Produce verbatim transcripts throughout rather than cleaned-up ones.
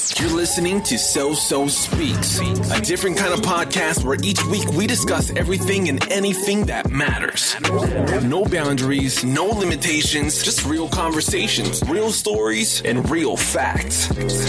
You're listening to So So Speaks, a different kind of podcast where each week we discuss everything and anything that matters. No boundaries, no limitations, just real conversations, real stories, and real facts.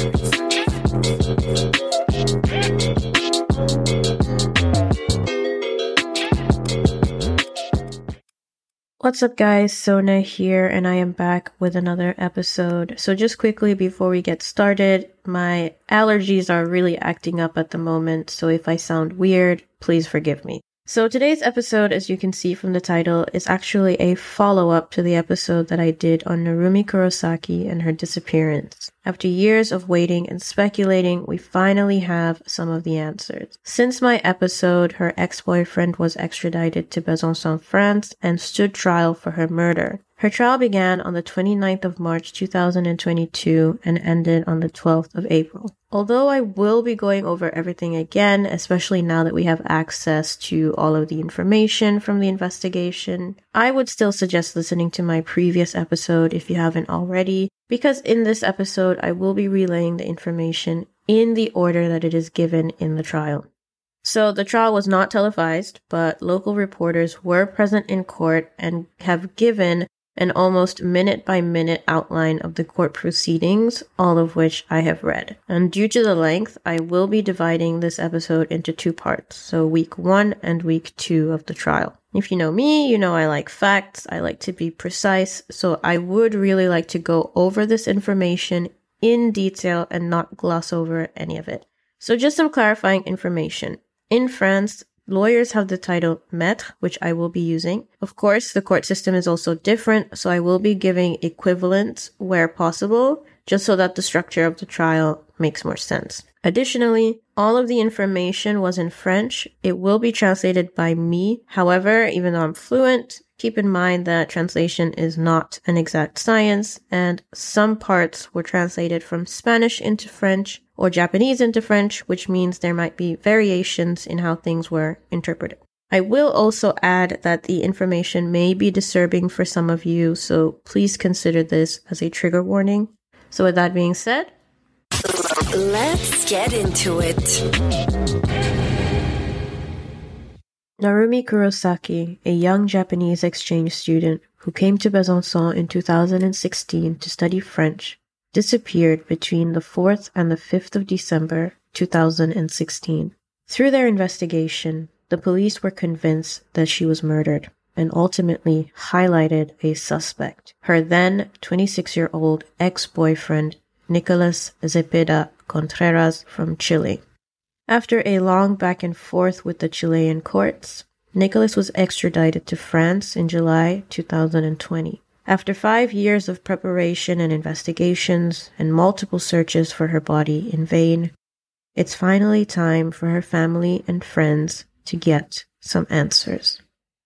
What's up guys, Sona here, and I am back with another episode. So just quickly before we get started, my allergies are really acting up at the moment, so if I sound weird, please forgive me. So today's episode, as you can see from the title, is actually a follow-up to the episode that I did on Narumi Kurosaki and her disappearance. After years of waiting and speculating, we finally have some of the answers. Since my episode, her ex-boyfriend was extradited to Besançon, France, and stood trial for her murder. Her trial began on the twenty-ninth of March two thousand twenty-two and ended on the twelfth of April. Although I will be going over everything again, especially now that we have access to all of the information from the investigation, I would still suggest listening to my previous episode if you haven't already, because in this episode I will be relaying the information in the order that it is given in the trial. So the trial was not televised, but local reporters were present in court and have given an almost minute-by-minute outline of the court proceedings, all of which I have read. And due to the length, I will be dividing this episode into two parts, so week one and week two of the trial. If you know me, you know I like facts, I like to be precise, so I would really like to go over this information in detail and not gloss over any of it. So just some clarifying information. In France, lawyers have the title maître, which I will be using. Of course, the court system is also different, so I will be giving equivalents where possible, just so that the structure of the trial makes more sense. Additionally, all of the information was in French. It will be translated by me. However, even though I'm fluent, keep in mind that translation is not an exact science, and some parts were translated from Spanish into French or Japanese into French, which means there might be variations in how things were interpreted. I will also add that the information may be disturbing for some of you, so please consider this as a trigger warning. So with that being said, let's get into it. Narumi Kurosaki, a young Japanese exchange student who came to Besançon in two thousand sixteen to study French, disappeared between the fourth and the fifth of December two thousand sixteen. Through their investigation, the police were convinced that she was murdered and ultimately highlighted a suspect, her then twenty-six-year-old ex-boyfriend, Nicolas Zepeda Contreras from Chile. After a long back and forth with the Chilean courts, Nicolas was extradited to France in July two thousand twenty. After five years of preparation and investigations and multiple searches for her body in vain, it's finally time for her family and friends to get some answers.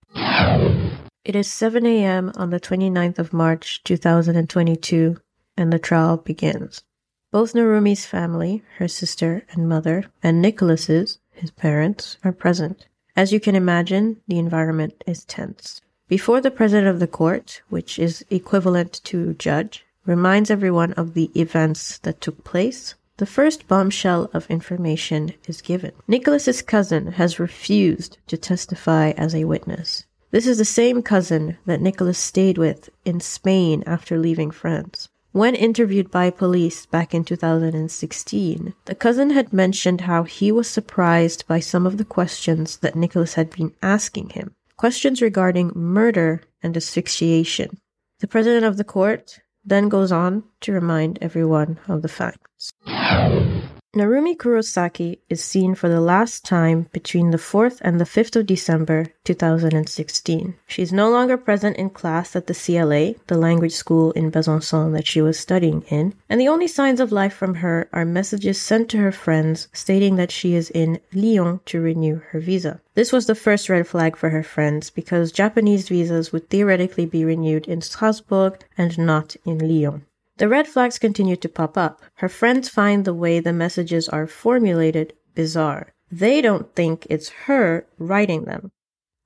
It is seven a.m. on the twenty-ninth of March two thousand twenty-two, and the trial begins. Both Narumi's family, her sister and mother, and Nicolas's, his parents, are present. As you can imagine, the environment is tense. Before the president of the court, which is equivalent to judge, reminds everyone of the events that took place, the first bombshell of information is given. Nicolas's cousin has refused to testify as a witness. This is the same cousin that Nicolas stayed with in Spain after leaving France. When interviewed by police back in two thousand sixteen, the cousin had mentioned how he was surprised by some of the questions that Nicolas had been asking him. Questions regarding murder and asphyxiation. The president of the court then goes on to remind everyone of the facts. Narumi Kurosaki is seen for the last time between the fourth and the fifth of December two thousand sixteen. She is no longer present in class at the C L A, the language school in Besançon that she was studying in, and the only signs of life from her are messages sent to her friends stating that she is in Lyon to renew her visa. This was the first red flag for her friends because Japanese visas would theoretically be renewed in Strasbourg and not in Lyon. The red flags continue to pop up. Her friends find the way the messages are formulated bizarre. They don't think it's her writing them.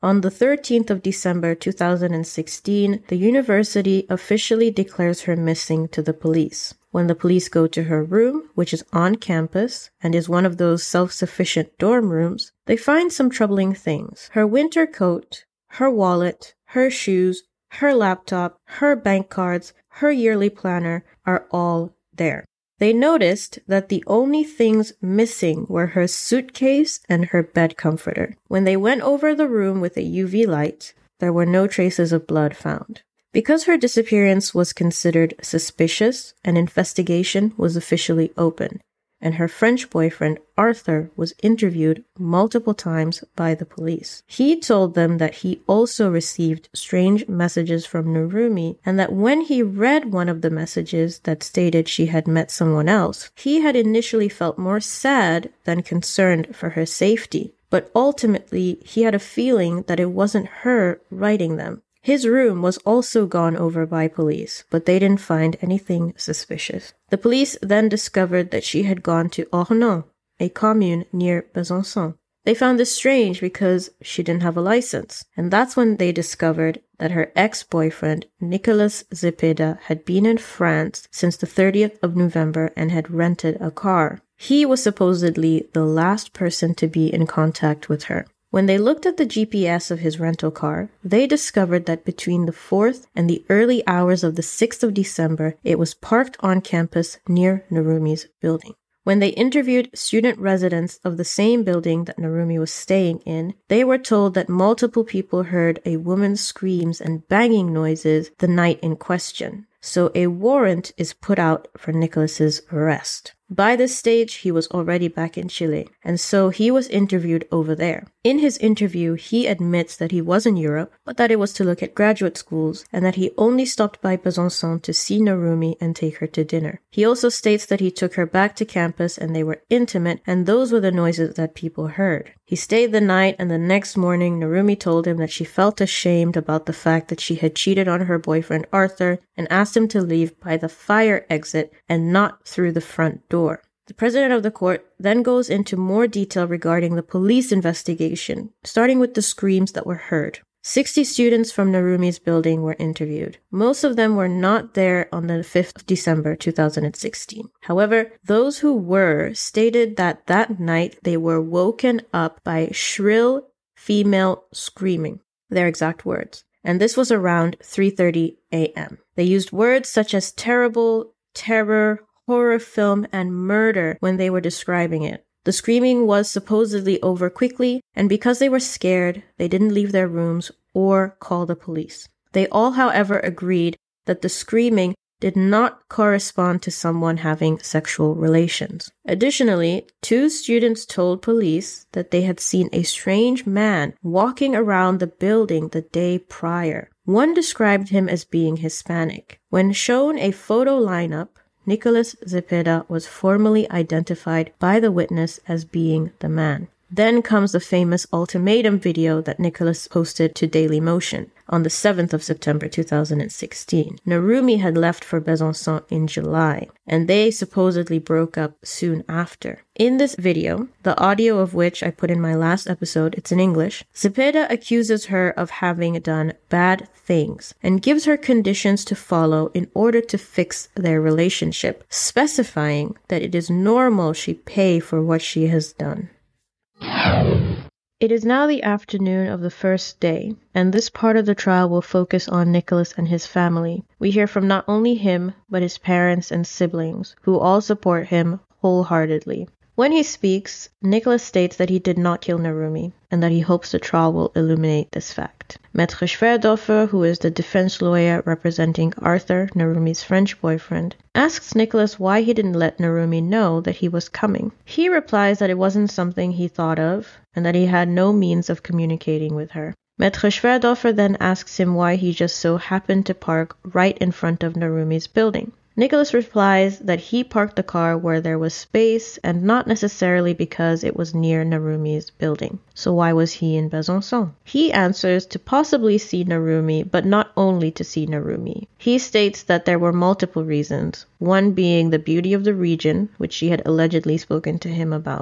On the thirteenth of December two thousand sixteen, the university officially declares her missing to the police. When the police go to her room, which is on campus and is one of those self-sufficient dorm rooms, they find some troubling things. Her winter coat, her wallet, her shoes, her laptop, her bank cards, her yearly planner are all there. They noticed that the only things missing were her suitcase and her bed comforter. When they went over the room with a U V light, there were no traces of blood found. Because her disappearance was considered suspicious, an investigation was officially opened, and her French boyfriend, Arthur, was interviewed multiple times by the police. He told them that he also received strange messages from Narumi, and that when he read one of the messages that stated she had met someone else, he had initially felt more sad than concerned for her safety. But ultimately, he had a feeling that it wasn't her writing them. His room was also gone over by police, but they didn't find anything suspicious. The police then discovered that she had gone to Ornans, a commune near Besançon. They found this strange because she didn't have a license, and that's when they discovered that her ex-boyfriend, Nicolas Zepeda, had been in France since the thirtieth of November and had rented a car. He was supposedly the last person to be in contact with her. When they looked at the G P S of his rental car, they discovered that between the fourth and the early hours of the sixth of December, it was parked on campus near Narumi's building. When they interviewed student residents of the same building that Narumi was staying in, they were told that multiple people heard a woman's screams and banging noises the night in question. So a warrant is put out for Nicholas's arrest. By this stage, he was already back in Chile, and so he was interviewed over there. In his interview, he admits that he was in Europe, but that it was to look at graduate schools, and that he only stopped by Besançon to see Narumi and take her to dinner. He also states that he took her back to campus and they were intimate, and those were the noises that people heard. He stayed the night, and the next morning, Narumi told him that she felt ashamed about the fact that she had cheated on her boyfriend Arthur and asked him to leave by the fire exit and not through the front door. The president of the court then goes into more detail regarding the police investigation, starting with the screams that were heard. sixty students from Narumi's building were interviewed. Most of them were not there on the fifth of December two thousand sixteen. However, those who were stated that that night they were woken up by shrill female screaming, their exact words. And this was around three thirty a.m. They used words such as terrible, terror, horror film, and murder when they were describing it. The screaming was supposedly over quickly, and because they were scared, they didn't leave their rooms or call the police. They all, however, agreed that the screaming did not correspond to someone having sexual relations. Additionally, two students told police that they had seen a strange man walking around the building the day prior. One described him as being Hispanic. When shown a photo lineup, Nicolas Zepeda was formally identified by the witness as being the man. Then comes the famous ultimatum video that Nicolas posted to Dailymotion on the seventh of September two thousand sixteen. Narumi had left for Besançon in July, and they supposedly broke up soon after. In this video, the audio of which I put in my last episode, it's in English, Zepeda accuses her of having done bad things and gives her conditions to follow in order to fix their relationship, specifying that it is normal she pay for what she has done. It is now the afternoon of the first day, and this part of the trial will focus on Nicholas and his family. We hear from not only him, but his parents and siblings, who all support him wholeheartedly. When he speaks, Nicholas states that he did not kill Narumi, and that he hopes the trial will illuminate this fact. Maître Schwerdorfer, who is the defense lawyer representing Arthur, Narumi's French boyfriend, asks Nicholas why he didn't let Narumi know that he was coming. He replies that it wasn't something he thought of, and that he had no means of communicating with her. Maître Schwerdorfer then asks him why he just so happened to park right in front of Narumi's building. Nicholas replies that he parked the car where there was space and not necessarily because it was near Narumi's building. So why was he in Besançon? He answers to possibly see Narumi, but not only to see Narumi. He states that there were multiple reasons, one being the beauty of the region, which she had allegedly spoken to him about.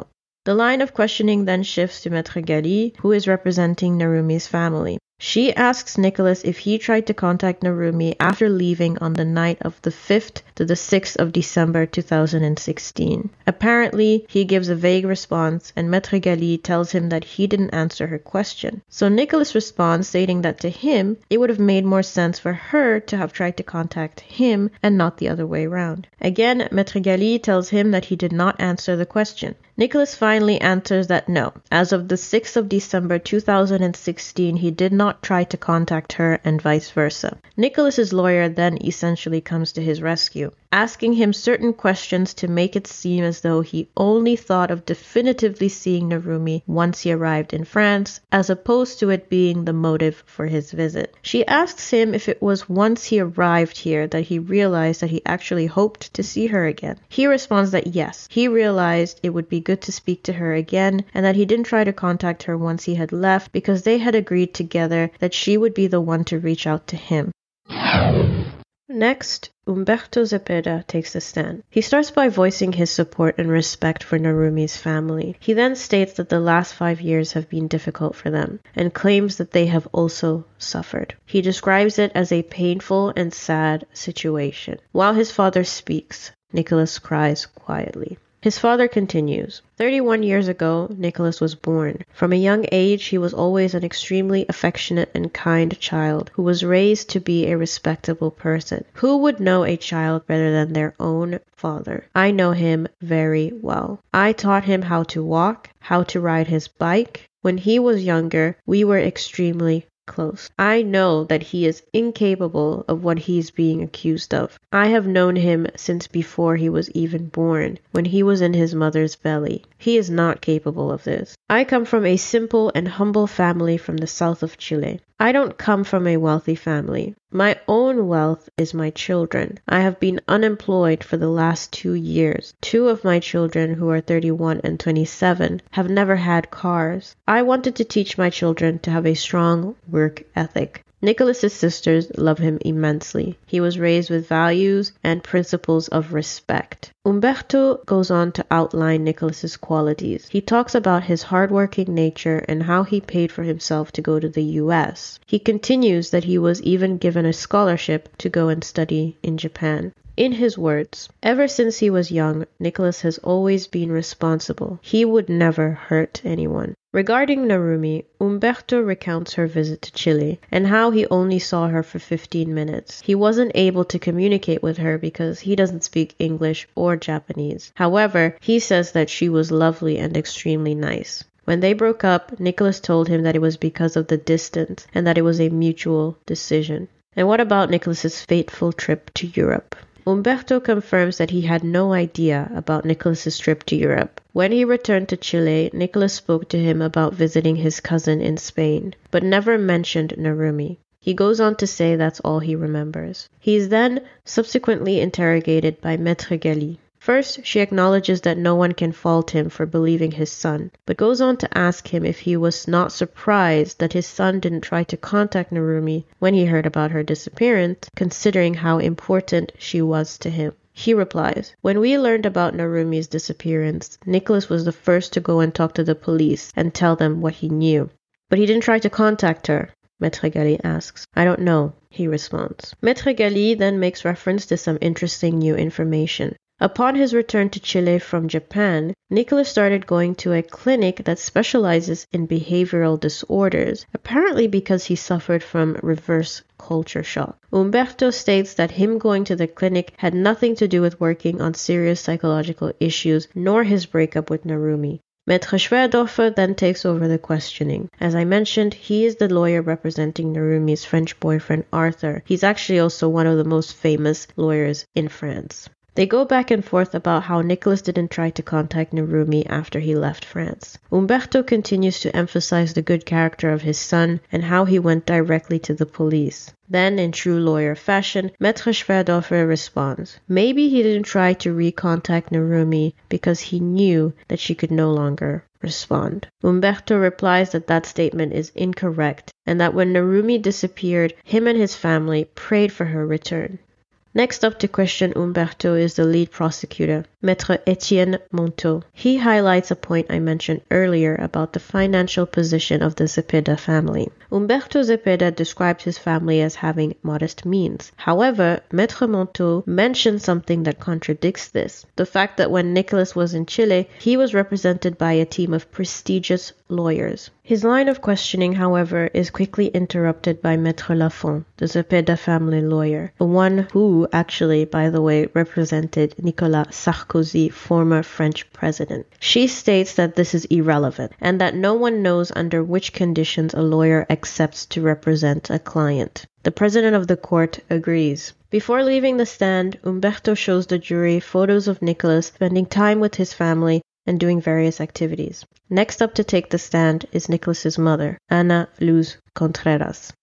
The line of questioning then shifts to Maître Ghali, who is representing Narumi's family. She asks Nicholas if he tried to contact Narumi after leaving on the night of the fifth to the sixth of December two thousand sixteen. Apparently, he gives a vague response and Maître Ghali tells him that he didn't answer her question. So Nicholas responds stating that to him, it would have made more sense for her to have tried to contact him and not the other way around. Again, Maître Ghali tells him that he did not answer the question. Nicholas finally answers that no, as of the sixth of December two thousand sixteen, he did not try to contact her and vice versa. Nicholas's lawyer then essentially comes to his rescue, asking him certain questions to make it seem as though he only thought of definitively seeing Narumi once he arrived in France, as opposed to it being the motive for his visit. She asks him if it was once he arrived here that he realized that he actually hoped to see her again. He responds that yes, he realized it would be good to speak to her again and that he didn't try to contact her once he had left because they had agreed together that she would be the one to reach out to him. Next, Umberto Zepeda takes the stand. He starts by voicing his support and respect for Narumi's family. He then states that the last five years have been difficult for them and claims that they have also suffered. He describes it as a painful and sad situation. While his father speaks, Nicholas cries quietly. His father continues, thirty-one years ago, Nicholas was born. From a young age, he was always an extremely affectionate and kind child who was raised to be a respectable person. Who would know a child better than their own father? I know him very well. I taught him how to walk, how to ride his bike. When he was younger, we were extremely close. I know that he is incapable of what he's being accused of. I have known him since before he was even born, when he was in his mother's belly. He is not capable of this. I come from a simple and humble family from the south of Chile. I don't come from a wealthy family. My own wealth is my children. I have been unemployed for the last two years. Two of my children, who are thirty-one and twenty-seven, have never had cars. I wanted to teach my children to have a strong work ethic. Nicholas's sisters love him immensely. He was raised with values and principles of respect. Umberto goes on to outline Nicholas's qualities. He talks about his hardworking nature and how he paid for himself to go to the U S. He continues that he was even given a scholarship to go and study in Japan. In his words, ever since he was young, Nicholas has always been responsible. He would never hurt anyone. Regarding Narumi, Umberto recounts her visit to Chile and how he only saw her for fifteen minutes. He wasn't able to communicate with her because he doesn't speak English or Japanese. However, he says that she was lovely and extremely nice. When they broke up, Nicholas told him that it was because of the distance and that it was a mutual decision. And what about Nicholas's fateful trip to Europe? Umberto confirms that he had no idea about Nicholas's trip to Europe. When he returned to Chile, Nicholas spoke to him about visiting his cousin in Spain, but never mentioned Narumi. He goes on to say that's all he remembers. He is then subsequently interrogated by Maître Ghali. First, she acknowledges that no one can fault him for believing his son, but goes on to ask him if he was not surprised that his son didn't try to contact Narumi when he heard about her disappearance, considering how important she was to him. He replies, when we learned about Narumi's disappearance, Nicholas was the first to go and talk to the police and tell them what he knew. But he didn't try to contact her. Maître Ghali asks. I don't know, he responds. Maître Ghali then makes reference to some interesting new information. Upon his return to Chile from Japan, Nicholas started going to a clinic that specializes in behavioral disorders, apparently because he suffered from reverse culture shock. Umberto states that him going to the clinic had nothing to do with working on serious psychological issues, nor his breakup with Narumi. Maître Schwerdorfer then takes over the questioning. As I mentioned, he is the lawyer representing Narumi's French boyfriend Arthur. He's actually also one of the most famous lawyers in France. They go back and forth about how Nicholas didn't try to contact Narumi after he left France. Umberto continues to emphasize the good character of his son and how he went directly to the police. Then, in true lawyer fashion, Maître Schwerdorfer responds, maybe he didn't try to recontact Narumi because he knew that she could no longer respond. Umberto replies that that statement is incorrect and that when Narumi disappeared, him and his family prayed for her return. Next up to question Umberto is the lead prosecutor. Maître Etienne Monteau. He highlights a point I mentioned earlier about the financial position of the Zepeda family. Umberto Zepeda described his family as having modest means. However, Maître Monteau mentioned something that contradicts this. The fact that when Nicolas was in Chile, he was represented by a team of prestigious lawyers. His line of questioning, however, is quickly interrupted by Maître Lafont, the Zepeda family lawyer, the one who actually, by the way, represented Nicolas Sarkozy, former French president. She states that this is irrelevant and that no one knows under which conditions a lawyer accepts to represent a client. The president of the court agrees. Before leaving the stand, Umberto shows the jury photos of Nicolas spending time with his family and doing various activities. Next up to take the stand is Nicolas's mother, Ana Luz Contreras.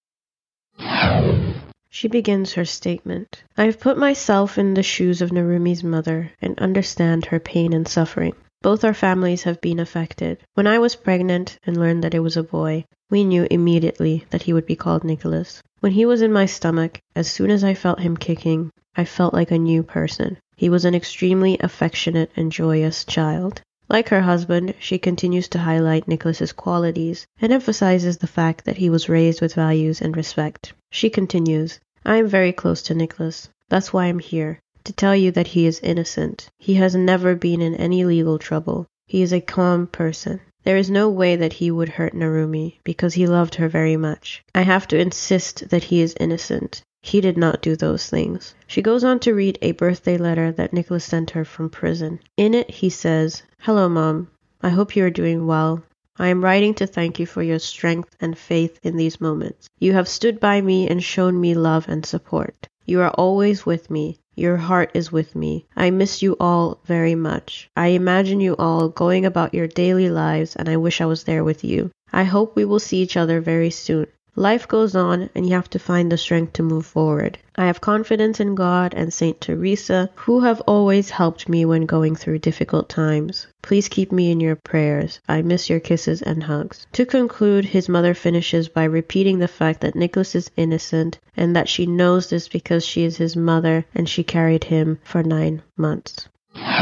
She begins her statement. I have put myself in the shoes of Narumi's mother and understand her pain and suffering. Both our families have been affected. When I was pregnant and learned that it was a boy, we knew immediately that he would be called Nicolas. When he was in my stomach, as soon as I felt him kicking, I felt like a new person. He was an extremely affectionate and joyous child. Like her husband, she continues to highlight Nicolas's qualities and emphasizes the fact that he was raised with values and respect. She continues, I am very close to Nicolas. That's why I'm here, to tell you that he is innocent. He has never been in any legal trouble. He is a calm person. There is no way that he would hurt Narumi because he loved her very much. I have to insist that he is innocent. He did not do those things. She goes on to read a birthday letter that Nicolas sent her from prison. In it, he says, Hello, Mom. I hope you are doing well. I am writing to thank you for your strength and faith in these moments. You have stood by me and shown me love and support. You are always with me. Your heart is with me. I miss you all very much. I imagine you all going about your daily lives, and I wish I was there with you. I hope we will see each other very soon. Life goes on, and you have to find the strength to move forward. I have confidence in God and Saint Teresa, who have always helped me when going through difficult times. Please keep me in your prayers. I miss your kisses and hugs. To conclude, his mother finishes by repeating the fact that Nicolas is innocent and that she knows this because she is his mother and she carried him for nine months.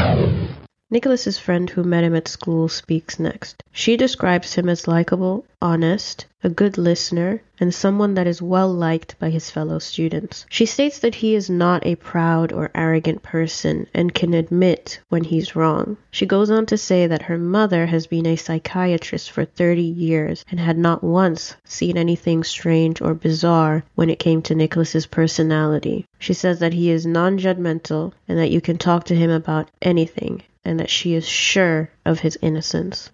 Nicolas's friend who met him at school speaks next. She describes him as likable, honest, a good listener, and someone that is well liked by his fellow students. She states that he is not a proud or arrogant person and can admit when he's wrong. She goes on to say that her mother has been a psychiatrist for thirty years and had not once seen anything strange or bizarre when it came to Nicolas's personality. She says that he is non-judgmental and that you can talk to him about anything, and that she is sure of his innocence.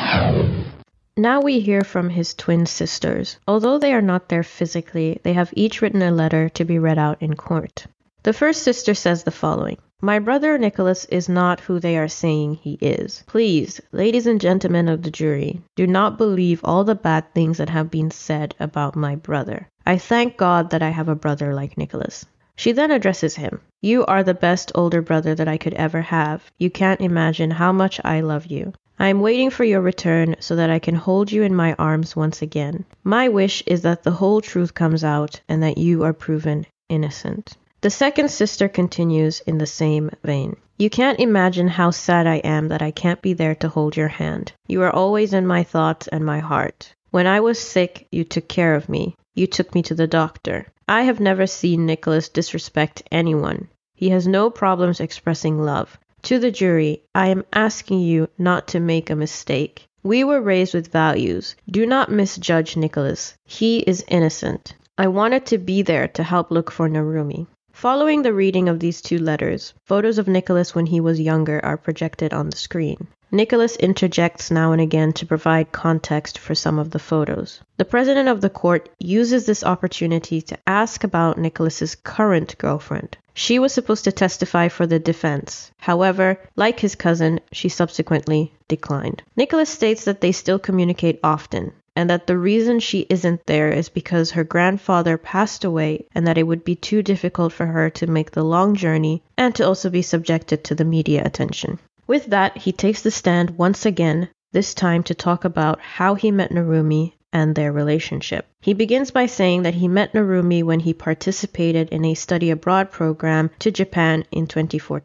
Now we hear from his twin sisters. Although they are not there physically, they have each written a letter to be read out in court. The first sister says the following. My brother Nicolas is not who they are saying he is. Please, ladies and gentlemen of the jury, do not believe all the bad things that have been said about my brother. I thank God that I have a brother like Nicolas. She then addresses him. You are the best older brother that I could ever have. You can't imagine how much I love you. I am waiting for your return so that I can hold you in my arms once again. My wish is that the whole truth comes out and that you are proven innocent. The second sister continues in the same vein. You can't imagine how sad I am that I can't be there to hold your hand. You are always in my thoughts and my heart. When I was sick, you took care of me. You took me to the doctor. I have never seen Nicolas disrespect anyone. He has no problems expressing love. To the jury, I am asking you not to make a mistake. We were raised with values. Do not misjudge Nicolas. He is innocent. I wanted to be there to help look for Narumi. Following the reading of these two letters, photos of Nicolas when he was younger are projected on the screen. Nicolas interjects now and again to provide context for some of the photos. The president of the court uses this opportunity to ask about Nicolas's current girlfriend. She was supposed to testify for the defense. However, like his cousin, she subsequently declined. Nicolas states that they still communicate often, and that the reason she isn't there is because her grandfather passed away and that it would be too difficult for her to make the long journey and to also be subjected to the media attention. With that, he takes the stand once again, this time to talk about how he met Narumi and their relationship. He begins by saying that he met Narumi when he participated in a study abroad program to Japan in twenty fourteen.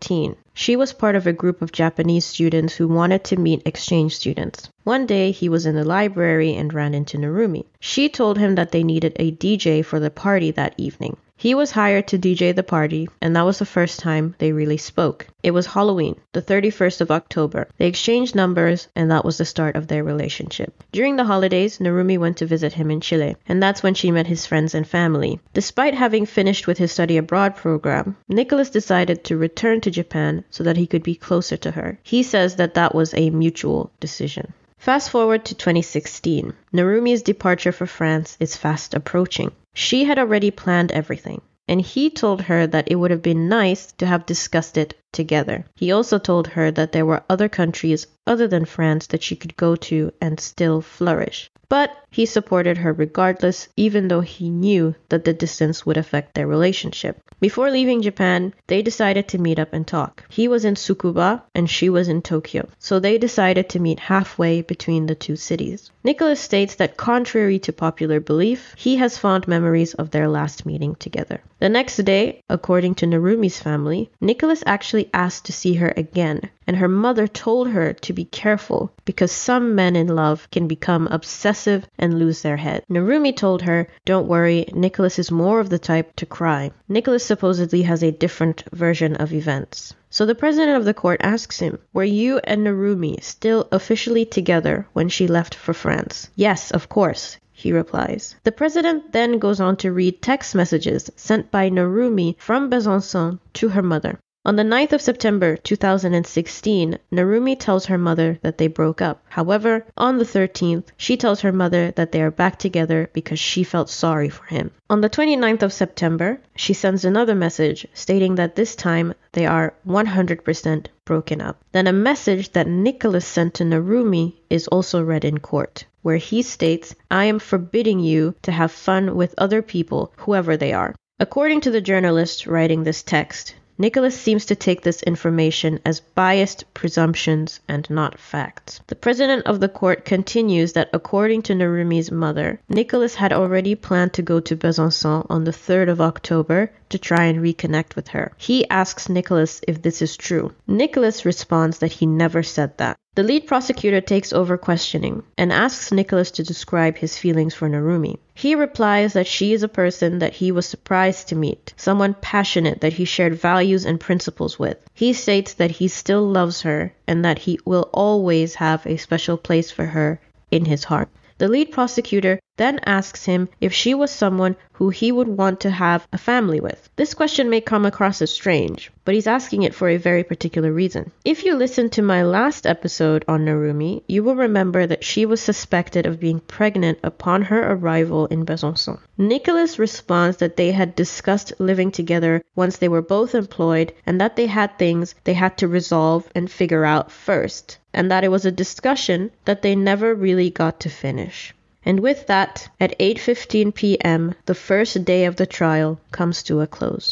She was part of a group of Japanese students who wanted to meet exchange students. One day, he was in the library and ran into Narumi. She told him that they needed a D J for the party that evening. He was hired to D J the party, and that was the first time they really spoke. It was Halloween, the thirty-first of October. They exchanged numbers, and that was the start of their relationship. During the holidays, Narumi went to visit him in Chile, and that's when she met his friends and family. Despite having finished with his study abroad program, Nicholas decided to return to Japan so that he could be closer to her. He says that that was a mutual decision. Fast forward to twenty sixteen. Narumi's departure for France is fast approaching. She had already planned everything, and he told her that it would have been nice to have discussed it together. He also told her that there were other countries other than France that she could go to and still flourish. But he supported her regardless, even though he knew that the distance would affect their relationship. Before leaving Japan, they decided to meet up and talk. He was in Tsukuba and she was in Tokyo, so they decided to meet halfway between the two cities. Nicholas states that contrary to popular belief, he has fond memories of their last meeting together. The next day, according to Narumi's family, Nicholas actually asked to see her again, and her mother told her to be careful because some men in love can become obsessive and lose their head. Narumi told her, "Don't worry, Nicholas is more of the type to cry." Nicholas supposedly has a different version of events. So the president of the court asks him, "Were you and Narumi still officially together when she left for France?" "Yes, of course," he replies. The president then goes on to read text messages sent by Narumi from Besançon to her mother. On the ninth of September two thousand sixteen, Narumi tells her mother that they broke up. However, on the thirteenth, she tells her mother that they are back together because she felt sorry for him. On the twenty-ninth of September, she sends another message stating that this time they are one hundred percent broken up. Then a message that Nicholas sent to Narumi is also read in court, where he states, "I am forbidding you to have fun with other people, whoever they are." According to the journalist writing this text, Nicholas seems to take this information as biased presumptions and not facts. The president of the court continues that according to Narumi's mother, Nicholas had already planned to go to Besançon on the third of October to try and reconnect with her. He asks Nicholas if this is true. Nicholas responds that he never said that. The lead prosecutor takes over questioning and asks Nicholas to describe his feelings for Narumi. He replies that she is a person that he was surprised to meet, someone passionate that he shared values and principles with. He states that he still loves her and that he will always have a special place for her in his heart. The lead prosecutor then asks him if she was someone who he would want to have a family with. This question may come across as strange, but he's asking it for a very particular reason. If you listened to my last episode on Narumi, you will remember that she was suspected of being pregnant upon her arrival in Besançon. Nicholas responds that they had discussed living together once they were both employed and that they had things they had to resolve and figure out first, and that it was a discussion that they never really got to finish. And with that, at eight fifteen p.m., the first day of the trial comes to a close.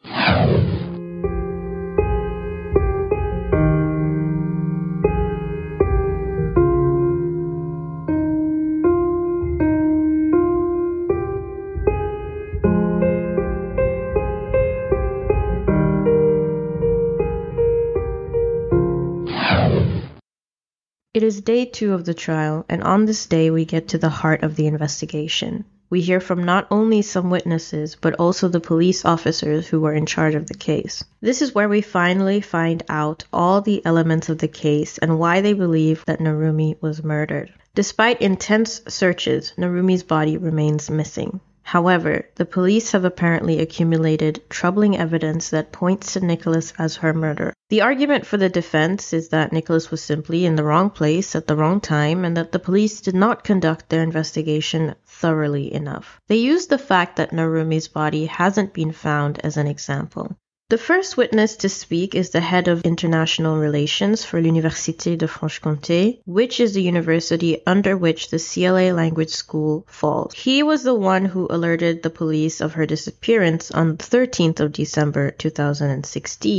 It is day two of the trial, and on this day we get to the heart of the investigation. We hear from not only some witnesses, but also the police officers who were in charge of the case. This is where we finally find out all the elements of the case and why they believe that Narumi was murdered. Despite intense searches, Narumi's body remains missing. However, the police have apparently accumulated troubling evidence that points to Nicholas as her murderer. The argument for the defense is that Nicholas was simply in the wrong place at the wrong time and that the police did not conduct their investigation thoroughly enough. They use the fact that Narumi's body hasn't been found as an example. The first witness to speak is the head of international relations for l'Université de Franche-Comté, which is the university under which the C L A language school falls. He was the one who alerted the police of her disappearance on the thirteenth of December two thousand sixteen,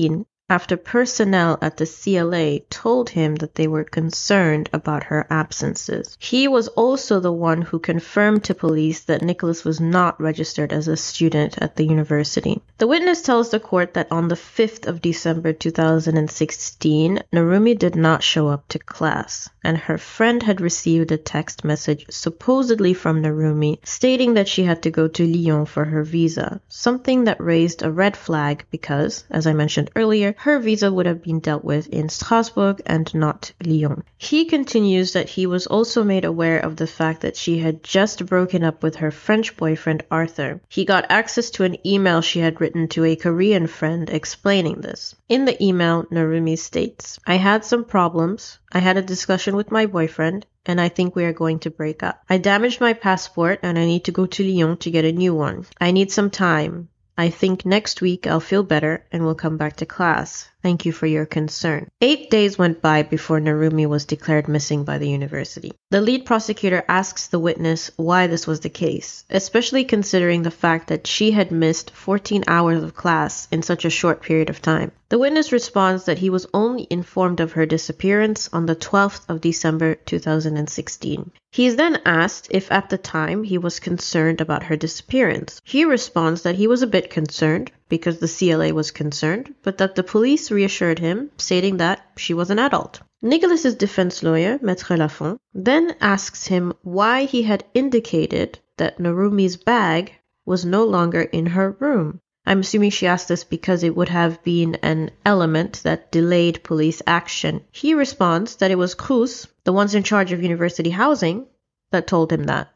after personnel at the C L A told him that they were concerned about her absences. He was also the one who confirmed to police that Nicholas was not registered as a student at the university. The witness tells the court that on the fifth of December two thousand sixteen, Narumi did not show up to class, and her friend had received a text message supposedly from Narumi stating that she had to go to Lyon for her visa, something that raised a red flag because, as I mentioned earlier, her visa would have been dealt with in Strasbourg and not Lyon. He continues that he was also made aware of the fact that she had just broken up with her French boyfriend Arthur. He got access to an email she had written to a Korean friend explaining this. In the email, Narumi states, "I had some problems. I had a discussion with my boyfriend, and I think we are going to break up. I damaged my passport and I need to go to Lyon to get a new one. I need some time. I think next week I'll feel better and will come back to class. Thank you for your concern." Eight days went by before Narumi was declared missing by the university. The lead prosecutor asks the witness why this was the case, especially considering the fact that she had missed fourteen hours of class in such a short period of time. The witness responds that he was only informed of her disappearance on the twelfth of December two thousand sixteen. He is then asked if at the time he was concerned about her disappearance. He responds that he was a bit concerned because the C L A was concerned, but that the police reassured him, stating that she was an adult. Nicholas's defense lawyer, Maître Lafont, then asks him why he had indicated that Narumi's bag was no longer in her room. I'm assuming she asked this because it would have been an element that delayed police action. He responds that it was Cruz, the ones in charge of university housing, that told him that.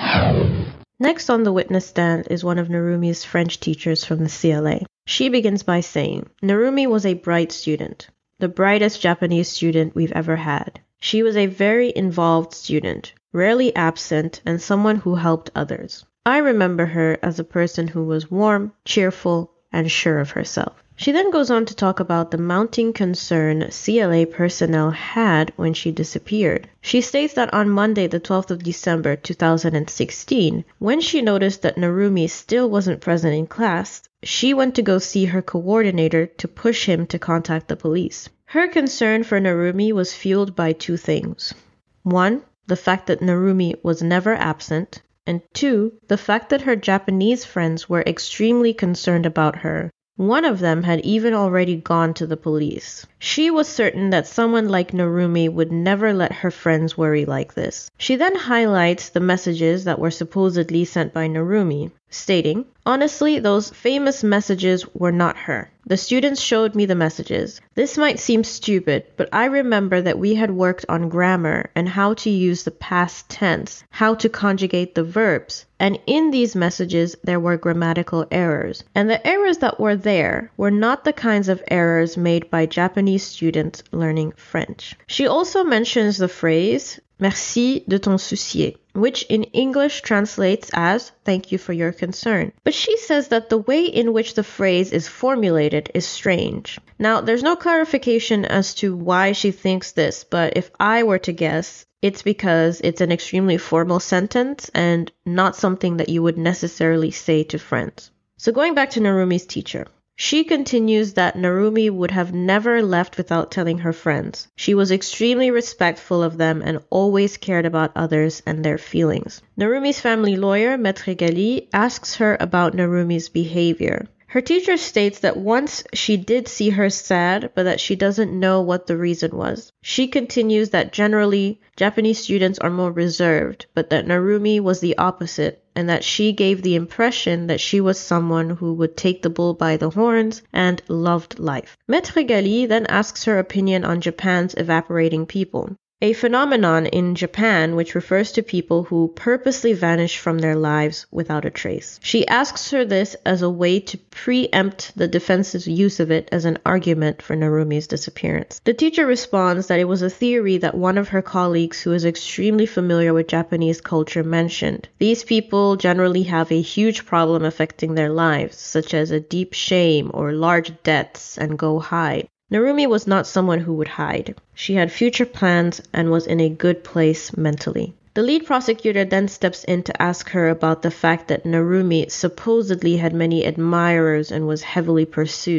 Next on the witness stand is one of Narumi's French teachers from the C L A. She begins by saying, "Narumi was a bright student, the brightest Japanese student we've ever had. She was a very involved student, rarely absent, and someone who helped others. I remember her as a person who was warm, cheerful, and sure of herself." She then goes on to talk about the mounting concern C L A personnel had when she disappeared. She states that on Monday, the twelfth of December two thousand sixteen, when she noticed that Narumi still wasn't present in class, she went to go see her coordinator to push him to contact the police. Her concern for Narumi was fueled by two things. One, the fact that Narumi was never absent, and two, the fact that her Japanese friends were extremely concerned about her. One of them had even already gone to the police. She was certain that someone like Narumi would never let her friends worry like this. She then highlights the messages that were supposedly sent by Narumi, stating, "Honestly, those famous messages were not her. The students showed me the messages. This might seem stupid, but I remember that we had worked on grammar and how to use the past tense, how to conjugate the verbs, and in these messages there were grammatical errors. And the errors that were there were not the kinds of errors made by Japanese students learning French." She also mentions the phrase, "Merci de ton soucier," which in English translates as "thank you for your concern." But she says that the way in which the phrase is formulated is strange. Now, there's no clarification as to why she thinks this, but if I were to guess, it's because it's an extremely formal sentence and not something that you would necessarily say to friends. So going back to Narumi's teacher. She continues that Narumi would have never left without telling her friends. She was extremely respectful of them and always cared about others and their feelings. Narumi's family lawyer, Maître Gali, asks her about Narumi's behavior. Her teacher states that once she did see her sad, but that she doesn't know what the reason was. She continues that generally, Japanese students are more reserved, but that Narumi was the opposite, and that she gave the impression that she was someone who would take the bull by the horns and loved life. Maître Gali then asks her opinion on Japan's evaporating people, a phenomenon in Japan which refers to people who purposely vanish from their lives without a trace. She asks her this as a way to preempt the defense's use of it as an argument for Narumi's disappearance. The teacher responds that it was a theory that one of her colleagues who is extremely familiar with Japanese culture mentioned. These people generally have a huge problem affecting their lives, such as a deep shame or large debts, and go hide. Narumi was not someone who would hide. She had future plans and was in a good place mentally. The lead prosecutor then steps in to ask her about the fact that Narumi supposedly had many admirers and was heavily pursued.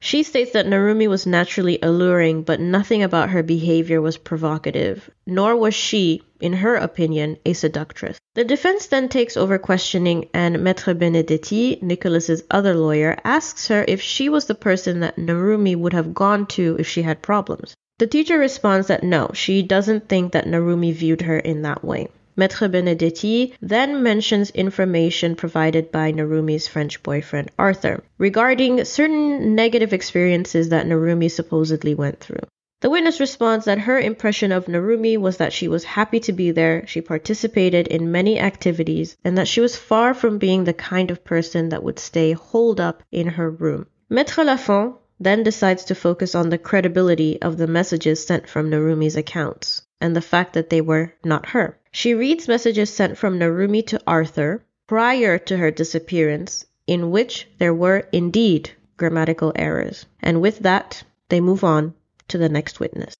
She states that Narumi was naturally alluring, but nothing about her behavior was provocative, nor was she, in her opinion, a seductress. The defense then takes over questioning, and Maître Benedetti, Nicholas's other lawyer, asks her if she was the person that Narumi would have gone to if she had problems. The teacher responds that no, she doesn't think that Narumi viewed her in that way. Maître Benedetti then mentions information provided by Narumi's French boyfriend, Arthur, regarding certain negative experiences that Narumi supposedly went through. The witness responds that her impression of Narumi was that she was happy to be there, she participated in many activities, and that she was far from being the kind of person that would stay holed up in her room. Maître Lafont then decides to focus on the credibility of the messages sent from Narumi's accounts, and the fact that they were not her. She reads messages sent from Narumi to Arthur prior to her disappearance, in which there were indeed grammatical errors. And with that, they move on to the next witness.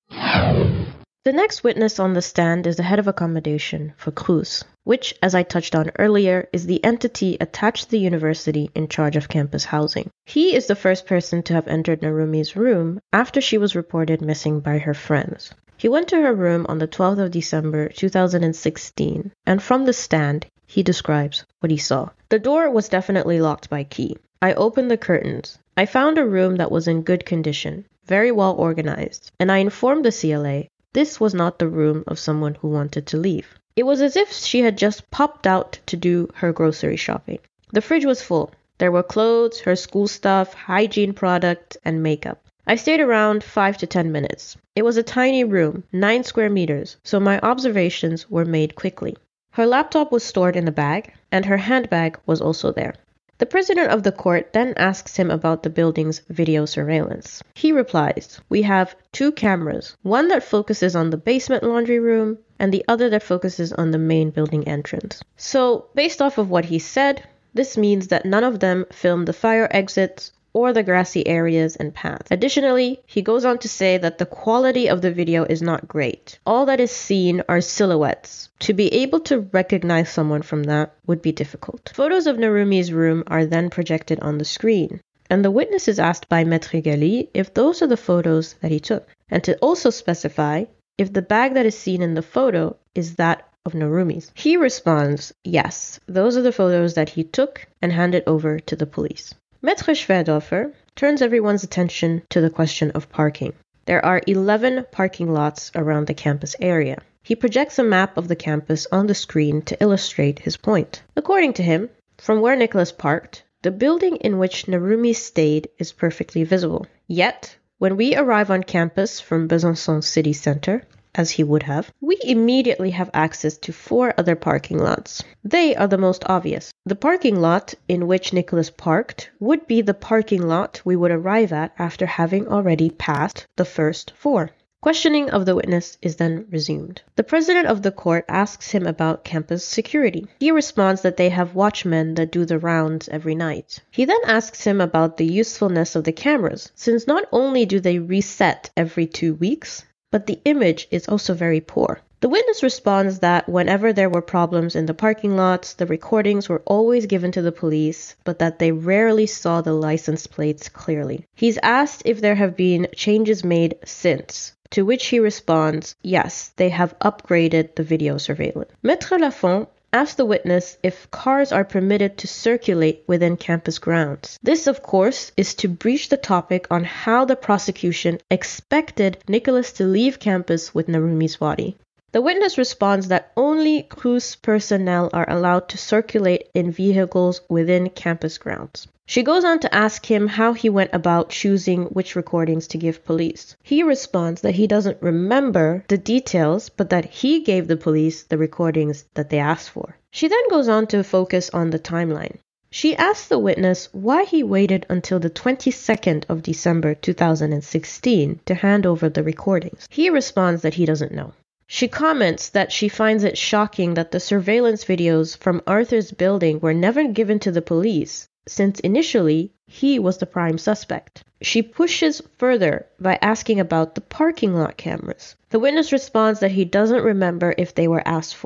The next witness on the stand is the head of accommodation for Crous, which, as I touched on earlier, is the entity attached to the university in charge of campus housing. He is the first person to have entered Narumi's room after she was reported missing by her friends. He went to her room on the twelfth of December two thousand sixteen, and from the stand, he describes what he saw. The door was definitely locked by key. I opened the curtains. I found a room that was in good condition, very well organized, and I informed the C L A this was not the room of someone who wanted to leave. It was as if she had just popped out to do her grocery shopping. The fridge was full. There were clothes, her school stuff, hygiene products, and makeup. I stayed around five to ten minutes. It was a tiny room, nine square meters, so my observations were made quickly. Her laptop was stored in a bag, and her handbag was also there. The president of the court then asks him about the building's video surveillance. He replies, "We have two cameras, one that focuses on the basement laundry room, and the other that focuses on the main building entrance." So, based off of what he said, this means that none of them filmed the fire exits or the grassy areas and paths. Additionally, he goes on to say that the quality of the video is not great. All that is seen are silhouettes. To be able to recognize someone from that would be difficult. Photos of Narumi's room are then projected on the screen, and the witness is asked by Maître Gali if those are the photos that he took, and to also specify if the bag that is seen in the photo is that of Narumi's. He responds, yes, those are the photos that he took and handed over to the police. Maître Schwerdhofer turns everyone's attention to the question of parking. There are eleven parking lots around the campus area. He projects a map of the campus on the screen to illustrate his point. According to him, from where Nicholas parked, the building in which Narumi stayed is perfectly visible. Yet, when we arrive on campus from Besançon city center, as he would have, we immediately have access to four other parking lots. They are the most obvious. The parking lot in which Nicholas parked would be the parking lot we would arrive at after having already passed the first four. Questioning of the witness is then resumed. The president of the court asks him about campus security. He responds that they have watchmen that do the rounds every night. He then asks him about the usefulness of the cameras, since not only do they reset every two weeks, but the image is also very poor. The witness responds that whenever there were problems in the parking lots, the recordings were always given to the police, but that they rarely saw the license plates clearly. He's asked if there have been changes made since, to which he responds, yes, they have upgraded the video surveillance. Maître Lafont asks the witness if cars are permitted to circulate within campus grounds. This, of course, is to breach the topic on how the prosecution expected Nicholas to leave campus with Narumi's body. The witness responds that only Crous personnel are allowed to circulate in vehicles within campus grounds. She goes on to ask him how he went about choosing which recordings to give police. He responds that he doesn't remember the details, but that he gave the police the recordings that they asked for. She then goes on to focus on the timeline. She asks the witness why he waited until the twenty-second of December two thousand sixteen to hand over the recordings. He responds that he doesn't know. She comments that she finds it shocking that the surveillance videos from Arthur's building were never given to the police, since initially he was the prime suspect. She pushes further by asking about the parking lot cameras. The witness responds that he doesn't remember if they were asked for.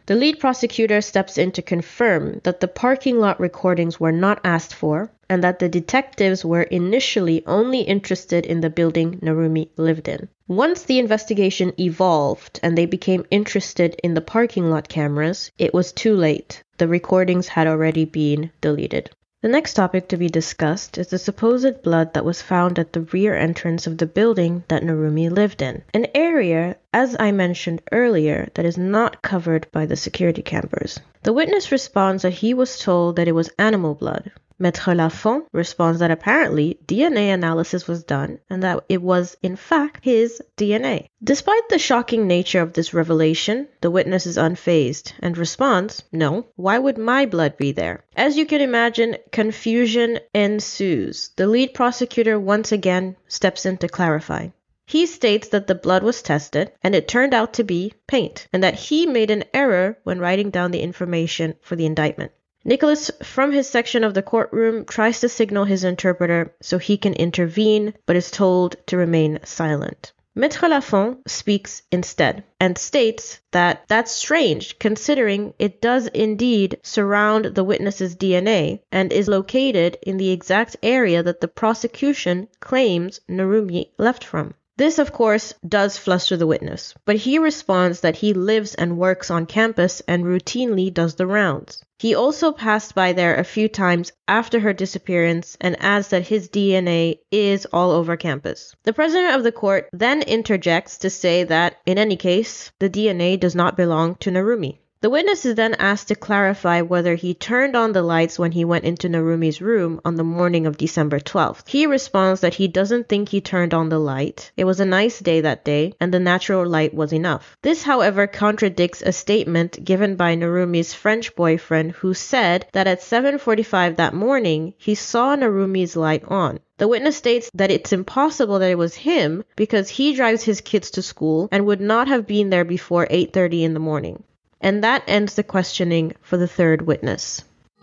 The lead prosecutor steps in to confirm that the parking lot recordings were not asked for and that the detectives were initially only interested in the building Narumi lived in. Once the investigation evolved and they became interested in the parking lot cameras, it was too late. The recordings had already been deleted. The next topic to be discussed is the supposed blood that was found at the rear entrance of the building that Narumi lived in, an area, as I mentioned earlier, that is not covered by the security cameras. The witness responds that he was told that it was animal blood. Maître Lafont responds that apparently D N A analysis was done and that it was in fact his D N A. Despite the shocking nature of this revelation, the witness is unfazed and responds, "No, why would my blood be there?" As you can imagine, confusion ensues. The lead prosecutor once again steps in to clarify. He states that the blood was tested and it turned out to be paint and that he made an error when writing down the information for the indictment. Nicholas, from his section of the courtroom, tries to signal his interpreter so he can intervene, but is told to remain silent. Maître Lafont speaks instead and states that that's strange considering it does indeed surround the witness's D N A and is located in the exact area that the prosecution claims Narumi left from. This, of course, does fluster the witness, but he responds that he lives and works on campus and routinely does the rounds. He also passed by there a few times after her disappearance and adds that his D N A is all over campus. The president of the court then interjects to say that, in any case, the D N A does not belong to Narumi. The witness is then asked to clarify whether he turned on the lights when he went into Narumi's room on the morning of December twelfth. He responds that he doesn't think he turned on the light. It was a nice day that day, and the natural light was enough. This, however, contradicts a statement given by Narumi's French boyfriend who said that at seven forty-five that morning, he saw Narumi's light on. The witness states that it's impossible that it was him because he drives his kids to school and would not have been there before eight thirty in the morning. And that ends the questioning for the third witness.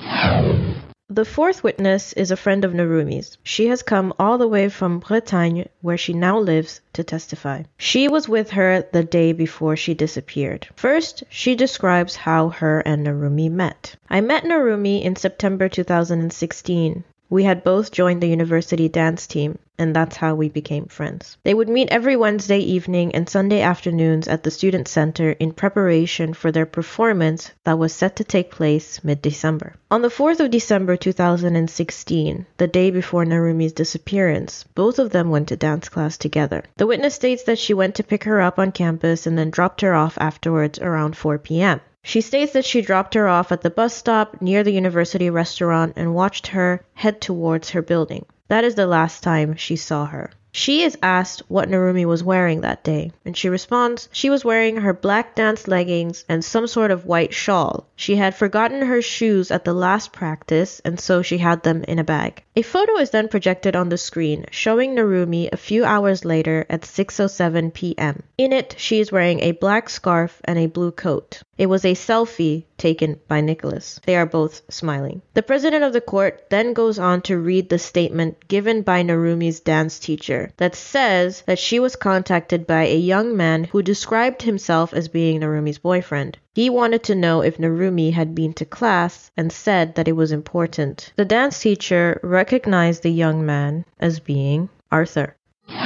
The fourth witness is a friend of Narumi's. She has come all the way from Bretagne, where she now lives, to testify. She was with her the day before she disappeared. First, she describes how her and Narumi met. "I met Narumi in September two thousand sixteen. We had both joined the university dance team, and that's how we became friends. They would meet every Wednesday evening and Sunday afternoons at the student center in preparation for their performance that was set to take place mid-December. On the fourth of December two thousand sixteen, the day before Narumi's disappearance, both of them went to dance class together. The witness states that she went to pick her up on campus and then dropped her off afterwards around four p.m. She states that she dropped her off at the bus stop near the university restaurant and watched her head towards her building. That is the last time she saw her. She is asked what Narumi was wearing that day, and she responds she was wearing her black dance leggings and some sort of white shawl. She had forgotten her shoes at the last practice, and so she had them in a bag. A photo is then projected on the screen, showing Narumi a few hours later at six oh seven p.m. In it, she is wearing a black scarf and a blue coat. It was a selfie taken by Nicholas. They are both smiling. The president of the court then goes on to read the statement given by Narumi's dance teacher that says that she was contacted by a young man who described himself as being Narumi's boyfriend. He wanted to know if Narumi had been to class and said that it was important. The dance teacher recognized the young man as being Arthur.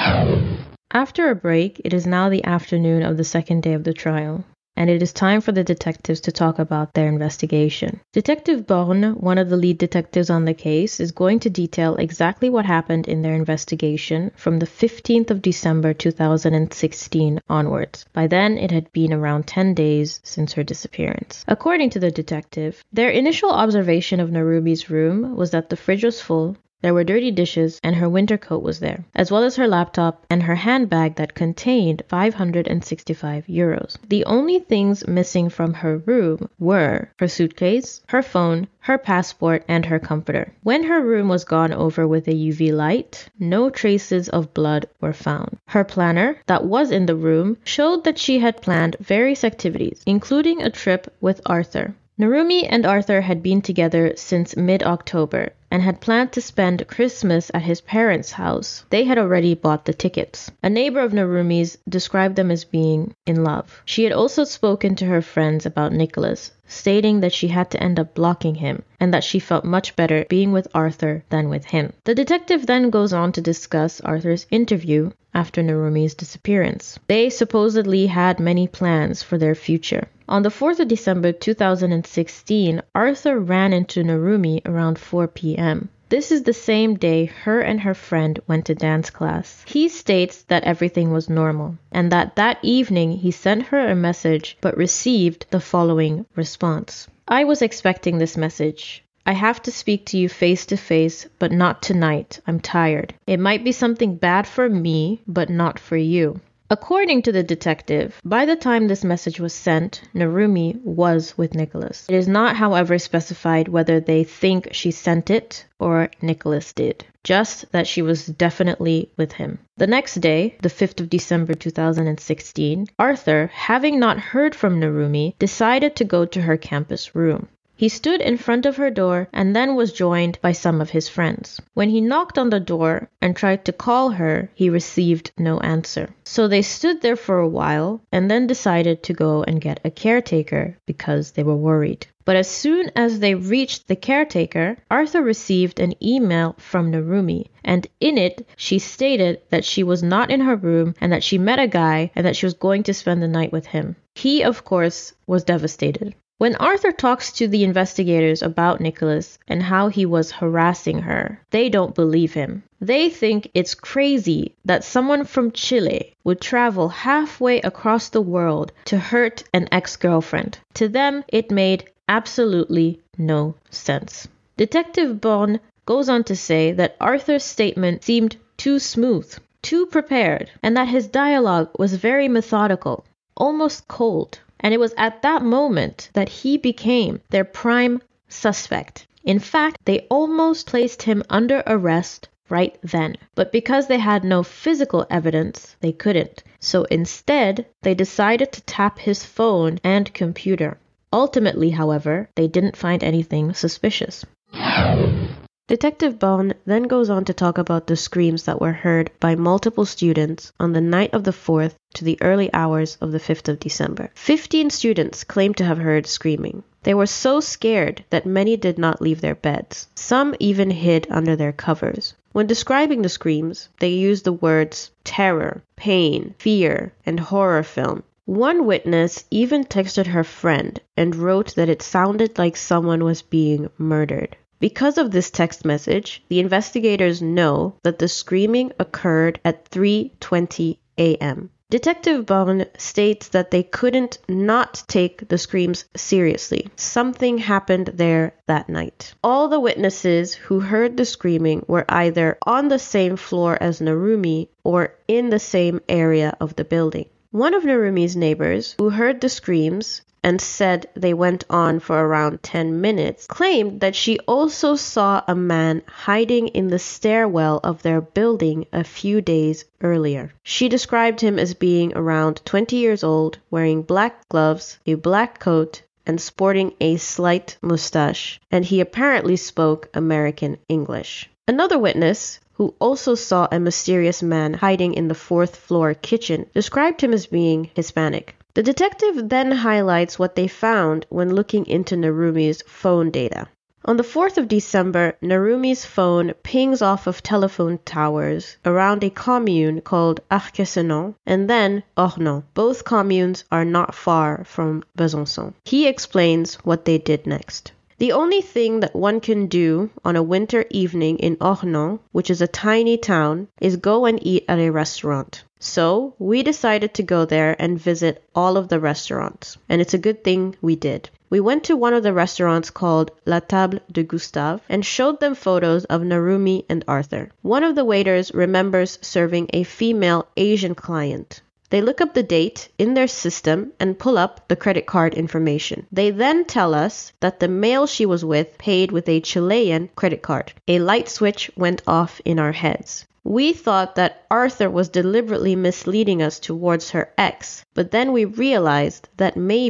After a break, it is now the afternoon of the second day of the trial, and it is time for the detectives to talk about their investigation. Detective Born, one of the lead detectives on the case, is going to detail exactly what happened in their investigation from the fifteenth of December two thousand sixteen onwards. By then, it had been around ten days since her disappearance. According to the detective, their initial observation of Narumi's room was that the fridge was full, there were dirty dishes, and her winter coat was there, as well as her laptop and her handbag that contained five hundred sixty-five euros. The only things missing from her room were her suitcase, her phone, her passport, and her comforter. When her room was gone over with a U V light, no traces of blood were found. Her planner, that was in the room, showed that she had planned various activities, including a trip with Arthur. Narumi and Arthur had been together since mid-October, and had planned to spend Christmas at his parents' house. They had already bought the tickets. A neighbor of Narumi's described them as being in love. She had also spoken to her friends about Nicholas, stating that she had to end up blocking him and that she felt much better being with Arthur than with him. The detective then goes on to discuss Arthur's interview after Narumi's disappearance. They supposedly had many plans for their future. On the fourth of December two thousand sixteen, Arthur ran into Narumi around four p.m. This is the same day her and her friend went to dance class. He states that everything was normal and that that evening he sent her a message but received the following response. I was expecting this message. I have to speak to you face to face, but not tonight. I'm tired. It might be something bad for me, but not for you. According to the detective, by the time this message was sent, Narumi was with Nicholas. It is not, however, specified whether they think she sent it or Nicholas did, just that she was definitely with him. The next day, the fifth of December two thousand sixteen, Arthur, having not heard from Narumi, decided to go to her campus room. He stood in front of her door and then was joined by some of his friends. When he knocked on the door and tried to call her, he received no answer. So they stood there for a while and then decided to go and get a caretaker because they were worried. But as soon as they reached the caretaker, Arthur received an email from Narumi, and in it she stated that she was not in her room and that she met a guy and that she was going to spend the night with him. He, of course, was devastated. When Arthur talks to the investigators about Nicholas and how he was harassing her, they don't believe him. They think it's crazy that someone from Chile would travel halfway across the world to hurt an ex-girlfriend. To them, it made absolutely no sense. Detective Born goes on to say that Arthur's statement seemed too smooth, too prepared, and that his dialogue was very methodical, almost cold. And it was at that moment that he became their prime suspect. In fact, they almost placed him under arrest right then. But because they had no physical evidence, they couldn't. So instead, they decided to tap his phone and computer. Ultimately, however, they didn't find anything suspicious. Detective Bond then goes on to talk about the screams that were heard by multiple students on the night of the fourth to the early hours of the fifth of December. Fifteen students claimed to have heard screaming. They were so scared that many did not leave their beds. Some even hid under their covers. When describing the screams, they used the words terror, pain, fear, and horror film. One witness even texted her friend and wrote that it sounded like someone was being murdered. Because of this text message, the investigators know that the screaming occurred at three twenty a.m. Detective Bond states that they couldn't not take the screams seriously. Something happened there that night. All the witnesses who heard the screaming were either on the same floor as Narumi or in the same area of the building. One of Narumi's neighbors, who heard the screams and said they went on for around ten minutes, claimed that she also saw a man hiding in the stairwell of their building a few days earlier. She described him as being around twenty years old, wearing black gloves, a black coat, and sporting a slight mustache, and he apparently spoke American English. Another witness, who also saw a mysterious man hiding in the fourth floor kitchen, described him as being Hispanic. The detective then highlights what they found when looking into Narumi's phone data. On the fourth of December, Narumi's phone pings off of telephone towers around a commune called Arquessenon and then Ornans. Both communes are not far from Besançon. He explains what they did next. The only thing that one can do on a winter evening in Ornans, which is a tiny town, is go and eat at a restaurant. So we decided to go there and visit all of the restaurants, and it's a good thing we did. We went to one of the restaurants called La Table de Gustave and showed them photos of Narumi and Arthur. One of the waiters remembers serving a female Asian client. They look up the date in their system and pull up the credit card information. They then tell us that the male she was with paid with a Chilean credit card. A light switch went off in our heads. We thought that Arthur was deliberately misleading us towards her ex, but then we realized that maybe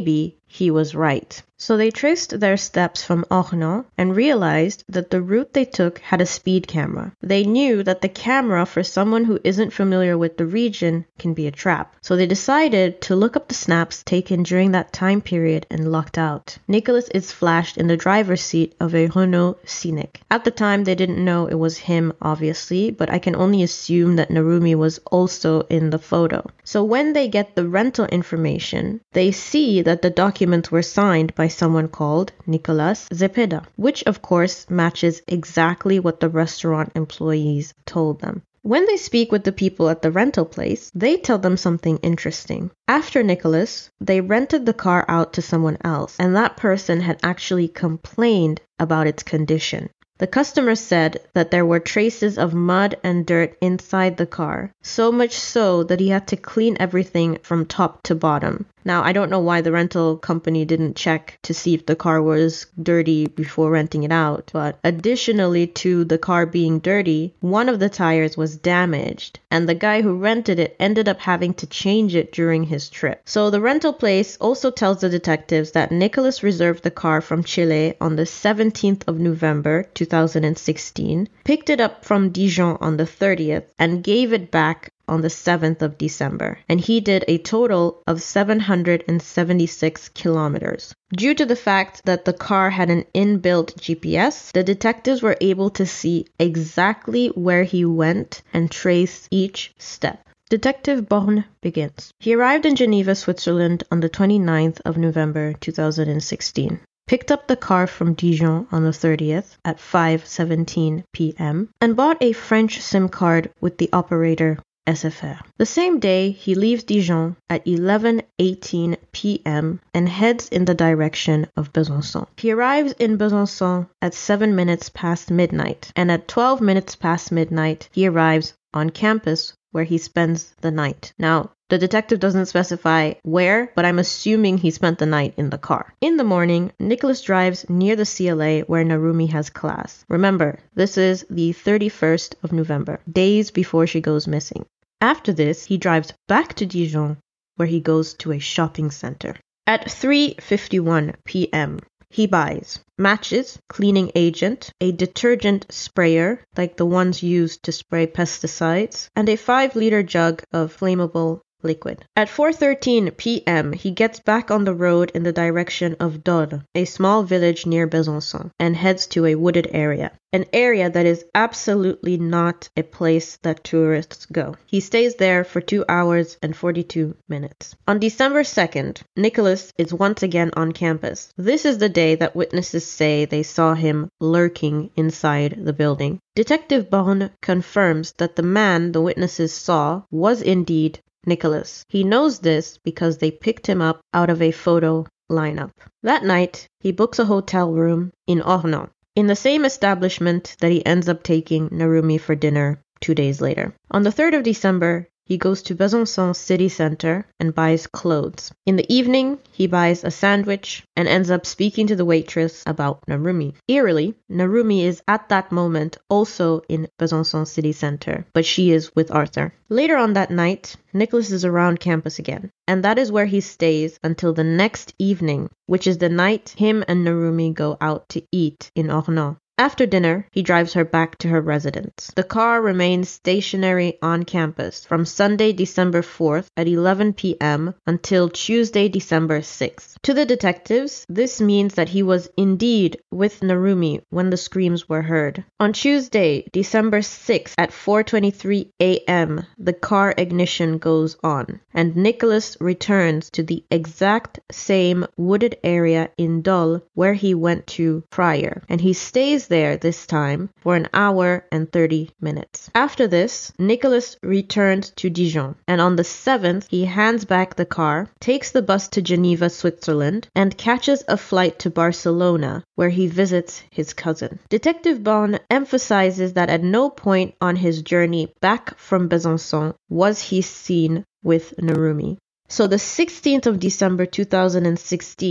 he was right. So they traced their steps from Ornans and realized that the route they took had a speed camera. They knew that the camera, for someone who isn't familiar with the region, can be a trap. So they decided to look up the snaps taken during that time period and lucked out. Nicholas is flashed in the driver's seat of a Renault Scenic. At the time, they didn't know it was him, obviously, but I can only assume that Narumi was also in the photo. So when they get the rental information, they see that the documents were signed by someone called Nicolas Zepeda, which of course matches exactly what the restaurant employees told them. When they speak with the people at the rental place, they tell them something interesting. After Nicholas, they rented the car out to someone else, and that person had actually complained about its condition. The customer said that there were traces of mud and dirt inside the car, so much so that he had to clean everything from top to bottom. Now, I don't know why the rental company didn't check to see if the car was dirty before renting it out, but additionally to the car being dirty, one of the tires was damaged, and the guy who rented it ended up having to change it during his trip. So the rental place also tells the detectives that Nicholas reserved the car from Chile on the seventeenth of November two thousand sixteen, picked it up from Dijon on the thirtieth, and gave it back on the seventh of December, and he did a total of seven hundred seventy-six kilometers. Due to the fact that the car had an inbuilt G P S, the detectives were able to see exactly where he went and trace each step. Detective Born begins. He arrived in Geneva, Switzerland on the twenty-ninth of November two thousand sixteen. Picked up the car from Dijon on the thirtieth at five seventeen p.m. and bought a French SIM card with the operator S F R. The same day, he leaves Dijon at eleven eighteen p.m. and heads in the direction of Besançon. He arrives in Besançon at seven minutes past midnight, and at twelve minutes past midnight, he arrives on campus where he spends the night. Now, the detective doesn't specify where, but I'm assuming he spent the night in the car. In the morning, Nicholas drives near the C L A where Narumi has class. Remember, this is the thirty-first of November, days before she goes missing. After this, he drives back to Dijon, where he goes to a shopping center. At three fifty-one p.m., he buys matches, cleaning agent, a detergent sprayer like the ones used to spray pesticides, and a five liter jug of flammable liquid. At four thirteen p.m., he gets back on the road in the direction of Dole, a small village near Besançon, and heads to a wooded area. An area that is absolutely not a place that tourists go. He stays there for two hours and forty-two minutes. On December second, Nicholas is once again on campus. This is the day that witnesses say they saw him lurking inside the building. Detective Born confirms that the man the witnesses saw was indeed Nicholas. He knows this because they picked him up out of a photo lineup. That night, he books a hotel room in Ornans, in the same establishment that he ends up taking Narumi for dinner two days later. On the third of December, he goes to Besançon city center and buys clothes. In the evening, he buys a sandwich and ends up speaking to the waitress about Narumi. Eerily, Narumi is at that moment also in Besançon city center, but she is with Arthur. Later on that night, Nicholas is around campus again, and that is where he stays until the next evening, which is the night him and Narumi go out to eat in Ornans. After dinner, he drives her back to her residence. The car remains stationary on campus from Sunday, December fourth at eleven p.m. until Tuesday, December sixth. To the detectives, this means that he was indeed with Narumi when the screams were heard. On Tuesday, December sixth at four twenty-three a.m., the car ignition goes on, and Nicholas returns to the exact same wooded area in Dole where he went to prior, and he stays there this time for an hour and thirty minutes. After this, Nicholas returns to Dijon, and on the seventh, he hands back the car, takes the bus to Geneva, Switzerland, and catches a flight to Barcelona, where he visits his cousin. Detective Born emphasizes that at no point on his journey back from Besançon was he seen with Narumi. So the sixteenth of December two thousand sixteen,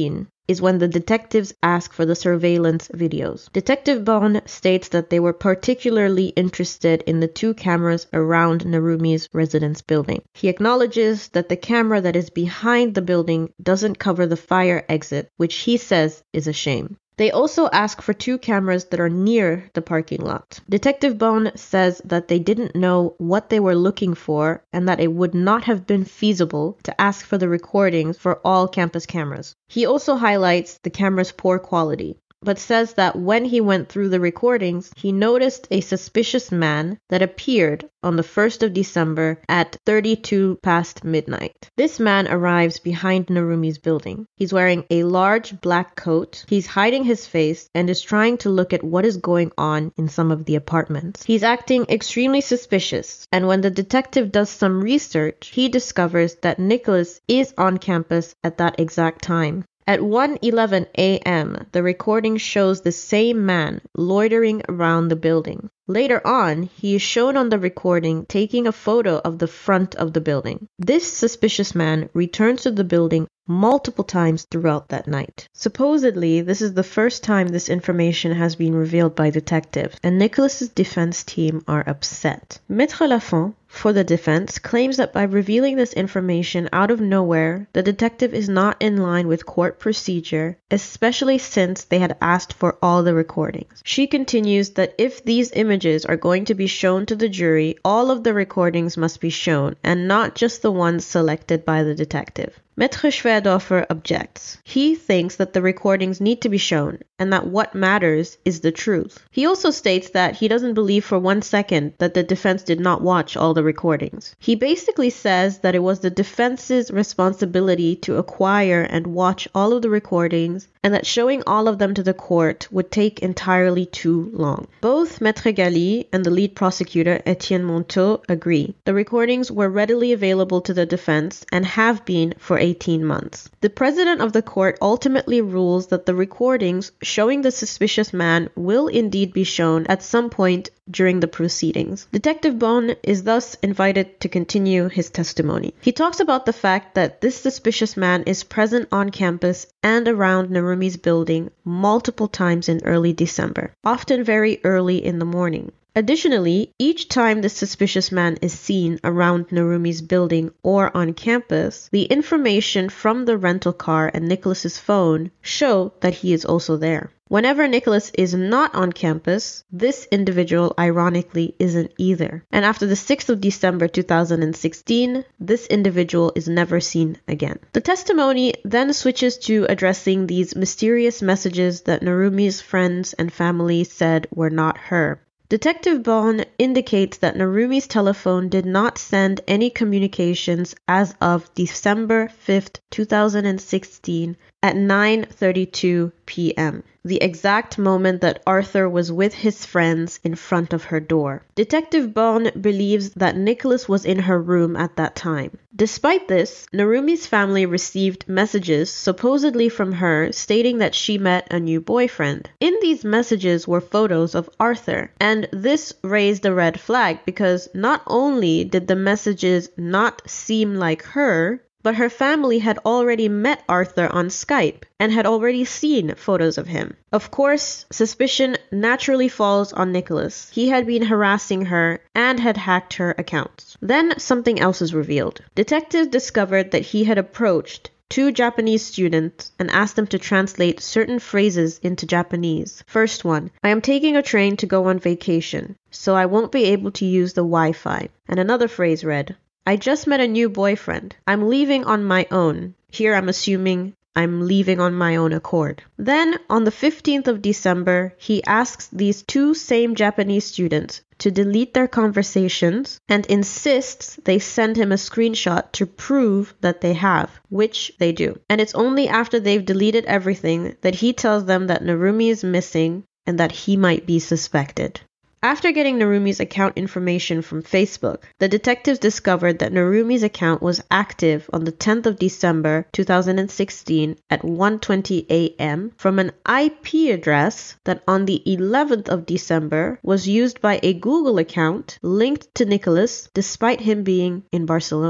is when the detectives ask for the surveillance videos. Detective Bon states that they were particularly interested in the two cameras around Narumi's residence building. He acknowledges that the camera that is behind the building doesn't cover the fire exit, which he says is a shame. They also ask for two cameras that are near the parking lot. Detective Bon says that they didn't know what they were looking for and that it would not have been feasible to ask for the recordings for all campus cameras. He also highlights the camera's poor quality, but says that when he went through the recordings, he noticed a suspicious man that appeared on the first of December at thirty-two past midnight. This man arrives behind Narumi's building. He's wearing a large black coat, he's hiding his face, and is trying to look at what is going on in some of the apartments. He's acting extremely suspicious, and when the detective does some research, he discovers that Nicholas is on campus at that exact time. At one eleven a.m., the recording shows the same man loitering around the building. Later on, he is shown on the recording taking a photo of the front of the building. This suspicious man returns to the building multiple times throughout that night. Supposedly, this is the first time this information has been revealed by detectives, and Nicholas's defense team are upset. Maître Lafont, for the defense, claims that by revealing this information out of nowhere, the detective is not in line with court procedure, especially since they had asked for all the recordings. She continues that if these images are going to be shown to the jury, all of the recordings must be shown, and not just the ones selected by the detective. Maître Schwerdorfer objects. He thinks that the recordings need to be shown, and that what matters is the truth. He also states that he doesn't believe for one second that the defense did not watch all the recordings. He basically says that it was the defense's responsibility to acquire and watch all of the recordings, and that showing all of them to the court would take entirely too long. Both Maître Galli and the lead prosecutor, Etienne Monteau, agree. The recordings were readily available to the defense and have been for eighteen months. The president of the court ultimately rules that the recordings showing the suspicious man will indeed be shown at some point during the proceedings. Detective Bon is thus invited to continue his testimony. He talks about the fact that this suspicious man is present on campus and around Narumi's building multiple times in early December, often very early in the morning. Additionally, each time the suspicious man is seen around Narumi's building or on campus, the information from the rental car and Nicholas's phone show that he is also there. Whenever Nicholas is not on campus, this individual ironically isn't either. And after the sixth of December two thousand sixteen, this individual is never seen again. The testimony then switches to addressing these mysterious messages that Narumi's friends and family said were not her. Detective Bon indicates that Narumi's telephone did not send any communications as of December fifth, two thousand sixteen at nine thirty-two p.m., the exact moment that Arthur was with his friends in front of her door. Detective Bon believes that Nicholas was in her room at that time. Despite this, Narumi's family received messages supposedly from her stating that she met a new boyfriend. In these messages were photos of Arthur, and this raised a red flag because not only did the messages not seem like her, but her family had already met Arthur on Skype and had already seen photos of him. Of course, suspicion naturally falls on Nicholas. He had been harassing her and had hacked her accounts. Then something else is revealed. Detectives discovered that he had approached two Japanese students and asked them to translate certain phrases into Japanese. First one, I am taking a train to go on vacation, so I won't be able to use the Wi-Fi. And another phrase read, I just met a new boyfriend. I'm leaving on my own. Here I'm assuming I'm leaving on my own accord. Then, on the fifteenth of December, he asks these two same Japanese students to delete their conversations and insists they send him a screenshot to prove that they have, which they do. And it's only after they've deleted everything that he tells them that Narumi is missing and that he might be suspected. After getting Narumi's account information from Facebook, the detectives discovered that Narumi's account was active on the tenth of December two thousand sixteen at one twenty a.m. from an I P address that on the eleventh of December was used by a Google account linked to Nicholas despite him being in Barcelona.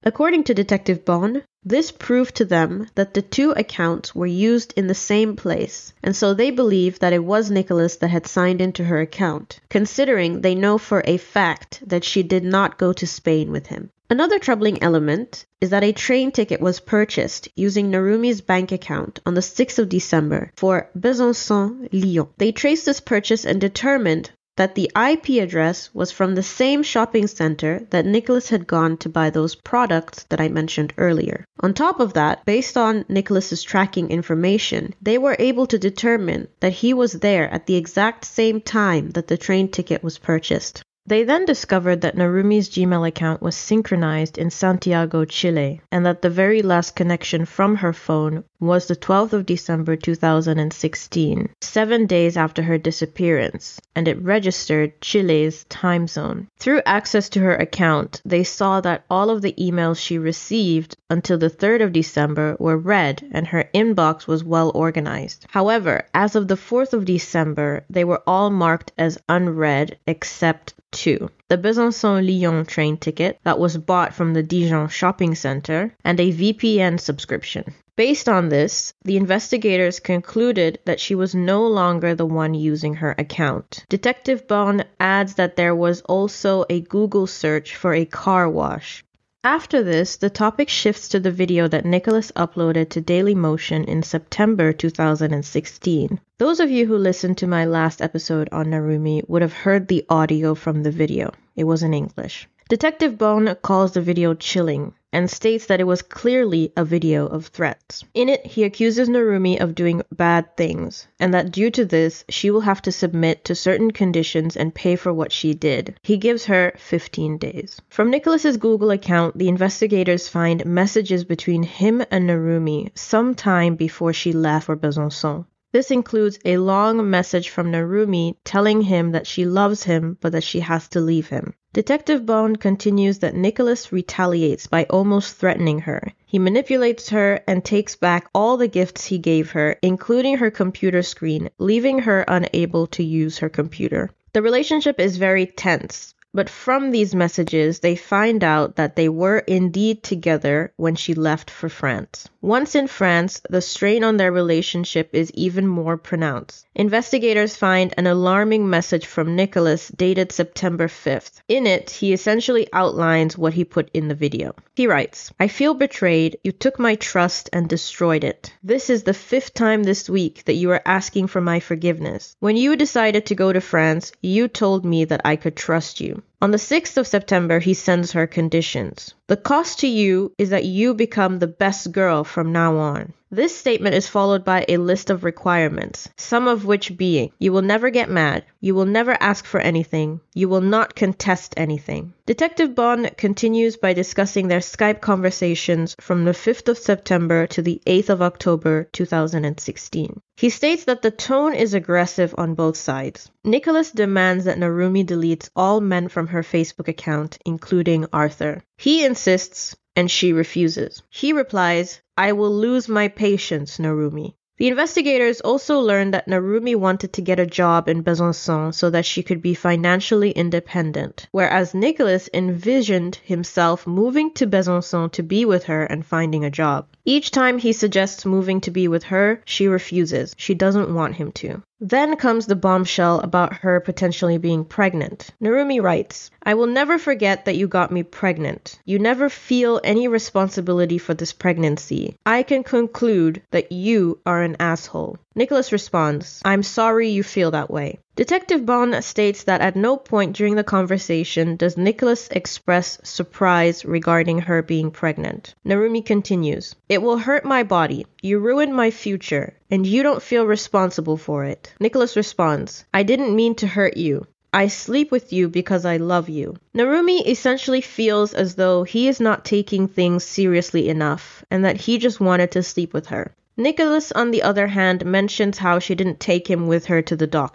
According to Detective Bon, this proved to them that the two accounts were used in the same place, and so they believe that it was Nicholas that had signed into her account, considering they know for a fact that she did not go to Spain with him. Another troubling element is that a train ticket was purchased using Narumi's bank account on the sixth of December for Besançon, Lyon. They traced this purchase and determined that the I P address was from the same shopping center that Nicholas had gone to buy those products that I mentioned earlier. On top of that, based on Nicholas's tracking information, they were able to determine that he was there at the exact same time that the train ticket was purchased. They then discovered that Narumi's Gmail account was synchronized in Santiago, Chile, and that the very last connection from her phone was the twelfth of December two thousand sixteen, seven days after her disappearance, and it registered Chile's time zone. Through access to her account, they saw that all of the emails she received until the third of December were read and her inbox was well organized. However, as of the fourth of December, they were all marked as unread except two. The Besançon-Lyon train ticket that was bought from the Dijon shopping center, and a V P N subscription. Based on this, the investigators concluded that she was no longer the one using her account. Detective Bon adds that there was also a Google search for a car wash. After this, the topic shifts to the video that Nicholas uploaded to Dailymotion in September two thousand sixteen. Those of you who listened to my last episode on Narumi would have heard the audio from the video. It was in English. Detective Bon calls the video chilling and states that it was clearly a video of threats. In it, he accuses Narumi of doing bad things, and that due to this, she will have to submit to certain conditions and pay for what she did. He gives her fifteen days. From Nicholas's Google account, the investigators find messages between him and Narumi sometime before she left for Besançon. This includes a long message from Narumi telling him that she loves him but that she has to leave him. Detective Bon continues that Nicholas retaliates by almost threatening her. He manipulates her and takes back all the gifts he gave her, including her computer screen, leaving her unable to use her computer. The relationship is very tense. But from these messages, they find out that they were indeed together when she left for France. Once in France, the strain on their relationship is even more pronounced. Investigators find an alarming message from Nicholas dated September fifth. In it, he essentially outlines what he put in the video. He writes, "I feel betrayed. You took my trust and destroyed it. This is the fifth time this week that you are asking for my forgiveness. When you decided to go to France, you told me that I could trust you." On the sixth of September, he sends her conditions. "The cost to you is that you become the best girl from now on." This statement is followed by a list of requirements, some of which being, you will never get mad, you will never ask for anything, you will not contest anything. Detective Bon continues by discussing their Skype conversations from the fifth of September to the eighth of October two thousand sixteen. He states that the tone is aggressive on both sides. Nicholas demands that Narumi deletes all men from her Facebook account, including Arthur. He insists, and she refuses. He replies, "I will lose my patience, Narumi." The investigators also learned that Narumi wanted to get a job in Besançon so that she could be financially independent, whereas Nicholas envisioned himself moving to Besançon to be with her and finding a job. Each time he suggests moving to be with her, she refuses. She doesn't want him to. Then comes the bombshell about her potentially being pregnant. Narumi writes, "I will never forget that you got me pregnant. You never feel any responsibility for this pregnancy. I can conclude that you are an asshole." Nicholas responds, "I'm sorry you feel that way." Detective Bon states that at no point during the conversation does Nicholas express surprise regarding her being pregnant. Narumi continues, "It will hurt my body. You ruined my future, and you don't feel responsible for it." Nicholas responds, "I didn't mean to hurt you. I sleep with you because I love you." Narumi essentially feels as though he is not taking things seriously enough, and that he just wanted to sleep with her. Nicholas, on the other hand, mentions how she didn't take him with her to the doctor.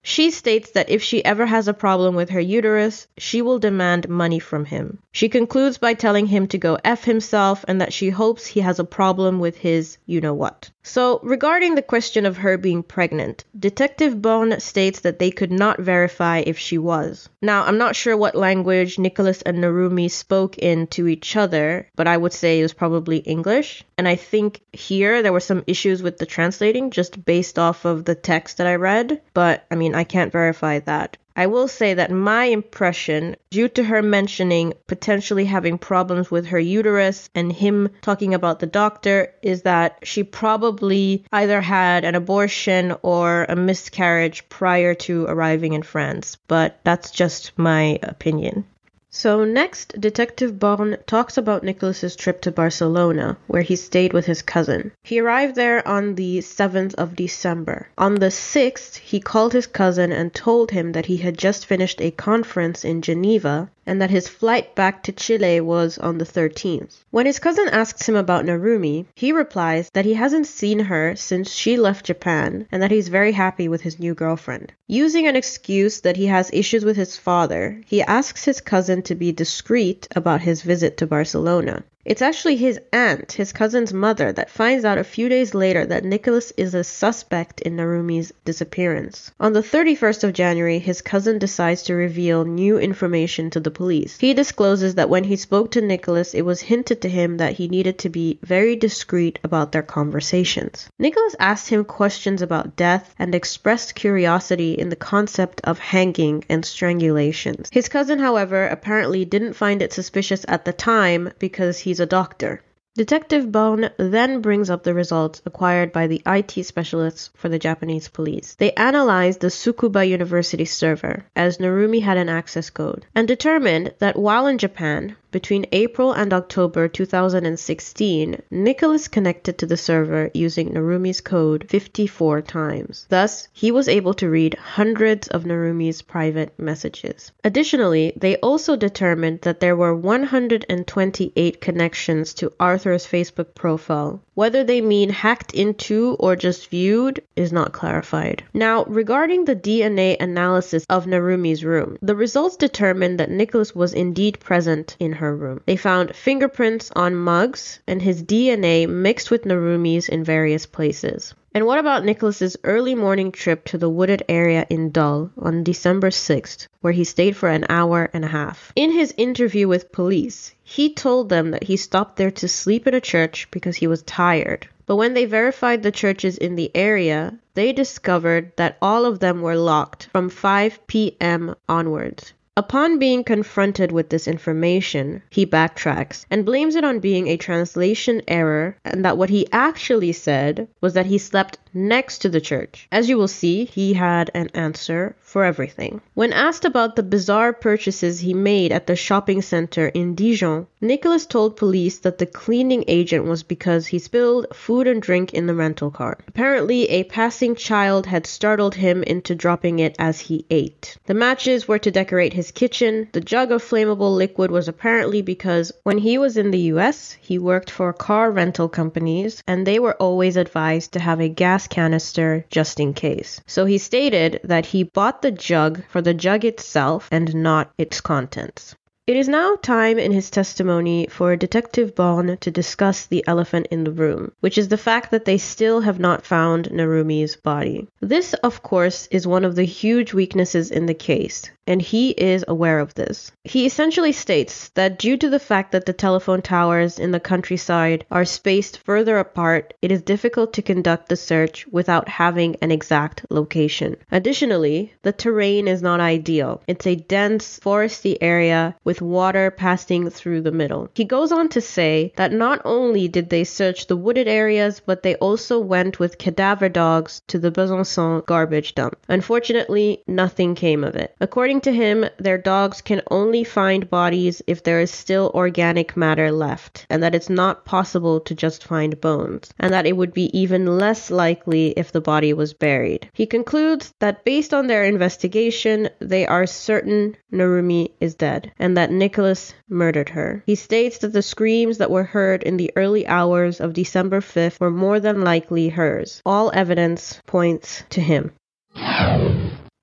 She states that if she ever has a problem with her uterus, she will demand money from him. She concludes by telling him to go F himself and that she hopes he has a problem with his you-know-what. So, regarding the question of her being pregnant, Detective Born states that they could not verify if she was. Now, I'm not sure what language Nicholas and Narumi spoke in to each other, but I would say it was probably English. And I think here there were some issues with the translating just based off of the text that I read, but I mean, I can't verify that. I will say that my impression, due to her mentioning potentially having problems with her uterus and him talking about the doctor, is that she probably either had an abortion or a miscarriage prior to arriving in France. But that's just my opinion. So next, Detective Born talks about Nicholas's trip to Barcelona, where he stayed with his cousin. He arrived there on the seventh of December. On the sixth, he called his cousin and told him that he had just finished a conference in Geneva and that his flight back to Chile was on the thirteenth. When his cousin asks him about Narumi, he replies that he hasn't seen her since she left Japan and that he's very happy with his new girlfriend. Using an excuse that he has issues with his father, he asks his cousin to be discreet about his visit to Barcelona. It's actually his aunt, his cousin's mother, that finds out a few days later that Nicholas is a suspect in Narumi's disappearance. On the thirty-first of January, his cousin decides to reveal new information to the police. He discloses that when he spoke to Nicholas, it was hinted to him that he needed to be very discreet about their conversations. Nicholas asked him questions about death and expressed curiosity in the concept of hanging and strangulations. His cousin, however, apparently didn't find it suspicious at the time because he He's a doctor. Detective Born then brings up the results acquired by the I T specialists for the Japanese police. They analyzed the Tsukuba University server, as Narumi had an access code, and determined that while in Japan, between April and October two thousand sixteen, Nicholas connected to the server using Narumi's code fifty-four times. Thus, he was able to read hundreds of Narumi's private messages. Additionally, they also determined that there were one hundred twenty-eight connections to Arthur's Facebook profile. Whether they mean hacked into or just viewed is not clarified. Now, regarding the D N A analysis of Narumi's room, the results determined that Nicholas was indeed present in her room. They found fingerprints on mugs and his D N A mixed with Narumi's in various places. And what about Nicholas's early morning trip to the wooded area in Dole on December sixth, where he stayed for an hour and a half? In his interview with police, he told them that he stopped there to sleep in a church because he was tired. But when they verified the churches in the area, they discovered that all of them were locked from five p.m. onwards. Upon being confronted with this information, he backtracks and blames it on being a translation error, and that what he actually said was that he slept next to the church. As you will see, he had an answer for everything. When asked about the bizarre purchases he made at the shopping center in Dijon, Nicholas told police that the cleaning agent was because he spilled food and drink in the rental car. Apparently, a passing child had startled him into dropping it as he ate. The matches were to decorate his kitchen. The jug of flammable liquid was apparently because when he was in the U S, he worked for car rental companies, and they were always advised to have a gas canister just in case. So he stated that he bought the jug for the jug itself and not its contents. It is now time in his testimony for Detective Born to discuss the elephant in the room, which is the fact that they still have not found Narumi's body. This, of course, is one of the huge weaknesses in the case, and he is aware of this. He essentially states that due to the fact that the telephone towers in the countryside are spaced further apart, it is difficult to conduct the search without having an exact location. Additionally, the terrain is not ideal. It's a dense, foresty area with water passing through the middle. He goes on to say that not only did they search the wooded areas, but they also went with cadaver dogs to the Besançon garbage dump. Unfortunately, nothing came of it. According to him, their dogs can only find bodies if there is still organic matter left, and that it's not possible to just find bones, and that it would be even less likely if the body was buried. He concludes that based on their investigation, they are certain Narumi is dead, and that Nicholas murdered her. He states that the screams that were heard in the early hours of December fifth were more than likely hers. All evidence points to him.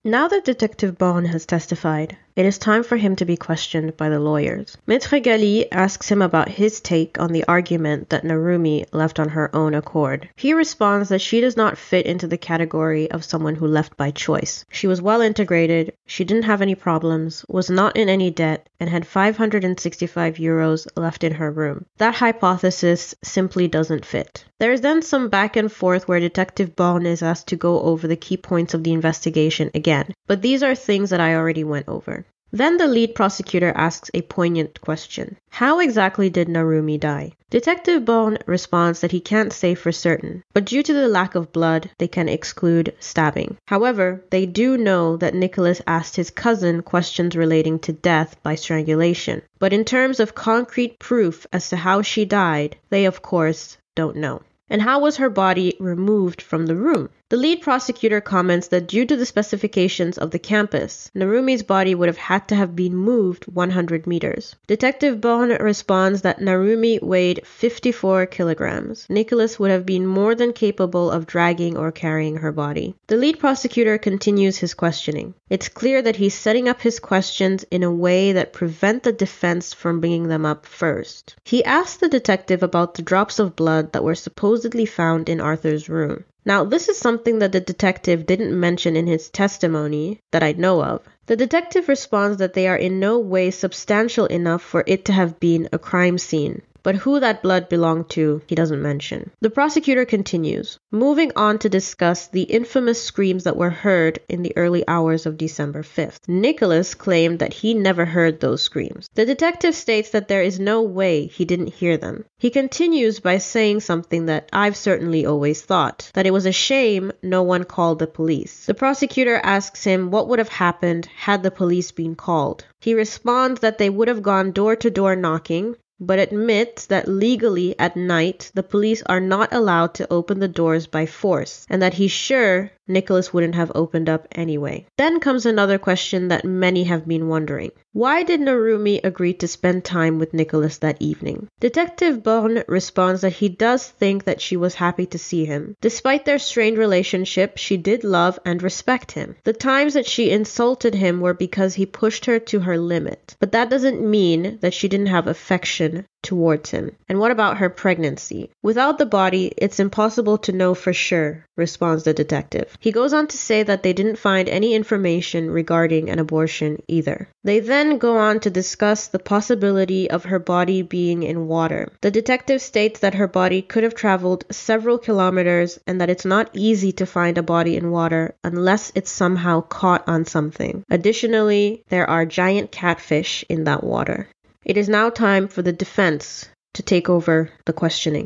Now that Detective Born has testified, it is time for him to be questioned by the lawyers. Maître Gali asks him about his take on the argument that Narumi left on her own accord. He responds that she does not fit into the category of someone who left by choice. She was well integrated, she didn't have any problems, was not in any debt, and had five hundred sixty-five euros left in her room. That hypothesis simply doesn't fit. There is then some back and forth where Detective Born is asked to go over the key points of the investigation again, but these are things that I already went over. Then the lead prosecutor asks a poignant question. How exactly did Narumi die? Detective Born responds that he can't say for certain, but due to the lack of blood, they can exclude stabbing. However, they do know that Nicholas asked his cousin questions relating to death by strangulation. But in terms of concrete proof as to how she died, they of course don't know. And how was her body removed from the room? The lead prosecutor comments that due to the specifications of the campus, Narumi's body would have had to have been moved one hundred meters. Detective Born responds that Narumi weighed fifty-four kilograms. Nicholas would have been more than capable of dragging or carrying her body. The lead prosecutor continues his questioning. It's clear that he's setting up his questions in a way that prevent the defense from bringing them up first. He asked the detective about the drops of blood that were supposedly found in Arthur's room. Now, this is something that the detective didn't mention in his testimony that I know of. The detective responds that they are in no way substantial enough for it to have been a crime scene. But who that blood belonged to, he doesn't mention. The prosecutor continues, moving on to discuss the infamous screams that were heard in the early hours of December fifth. Nicholas claimed that he never heard those screams. The detective states that there is no way he didn't hear them. He continues by saying something that I've certainly always thought, that it was a shame no one called the police. The prosecutor asks him what would have happened had the police been called. He responds that they would have gone door to door knocking, but admits that legally at night the police are not allowed to open the doors by force, and that he's sure Nicholas wouldn't have opened up anyway. Then comes another question that many have been wondering. Why did Narumi agree to spend time with Nicholas that evening? Detective Born responds that he does think that she was happy to see him. Despite their strained relationship, she did love and respect him. The times that she insulted him were because he pushed her to her limit, but that doesn't mean that she didn't have affection towards him. And what about her pregnancy? Without the body, it's impossible to know for sure, responds the detective. He goes on to say that they didn't find any information regarding an abortion either. They then go on to discuss the possibility of her body being in water. The detective states that her body could have traveled several kilometers and that it's not easy to find a body in water unless it's somehow caught on something. Additionally, there are giant catfish in that water. It is now time for the defense to take over the questioning.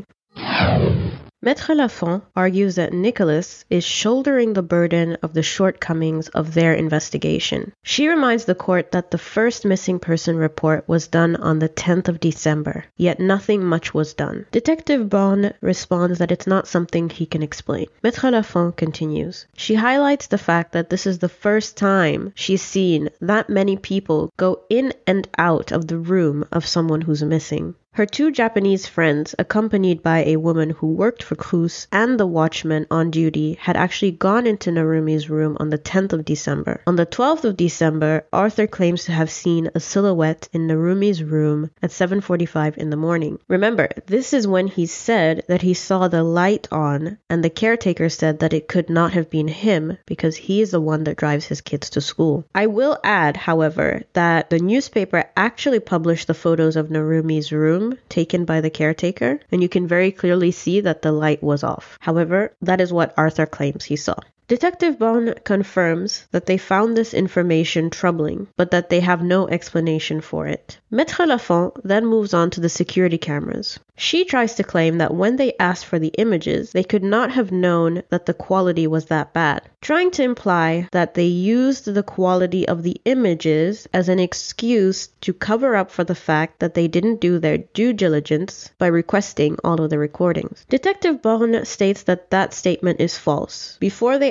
Maître Lafont argues that Nicholas is shouldering the burden of the shortcomings of their investigation. She reminds the court that the first missing person report was done on the tenth of December, yet nothing much was done. Detective Born responds that it's not something he can explain. Maître Lafont continues. She highlights the fact that this is the first time she's seen that many people go in and out of the room of someone who's missing. Her two Japanese friends, accompanied by a woman who worked for Cruz and the watchman on duty, had actually gone into Narumi's room on the tenth of December. On the twelfth of December, Arthur claims to have seen a silhouette in Narumi's room at seven forty-five in the morning. Remember, this is when he said that he saw the light on, and the caretaker said that it could not have been him because he is the one that drives his kids to school. I will add, however, that the newspaper actually published the photos of Narumi's room taken by the caretaker, and you can very clearly see that the light was off. However, that is what Arthur claims he saw. Detective Born confirms that they found this information troubling, but that they have no explanation for it. Maître Lafont then moves on to the security cameras. She tries to claim that when they asked for the images, they could not have known that the quality was that bad, trying to imply that they used the quality of the images as an excuse to cover up for the fact that they didn't do their due diligence by requesting all of the recordings. Detective Born states that that statement is false. Before they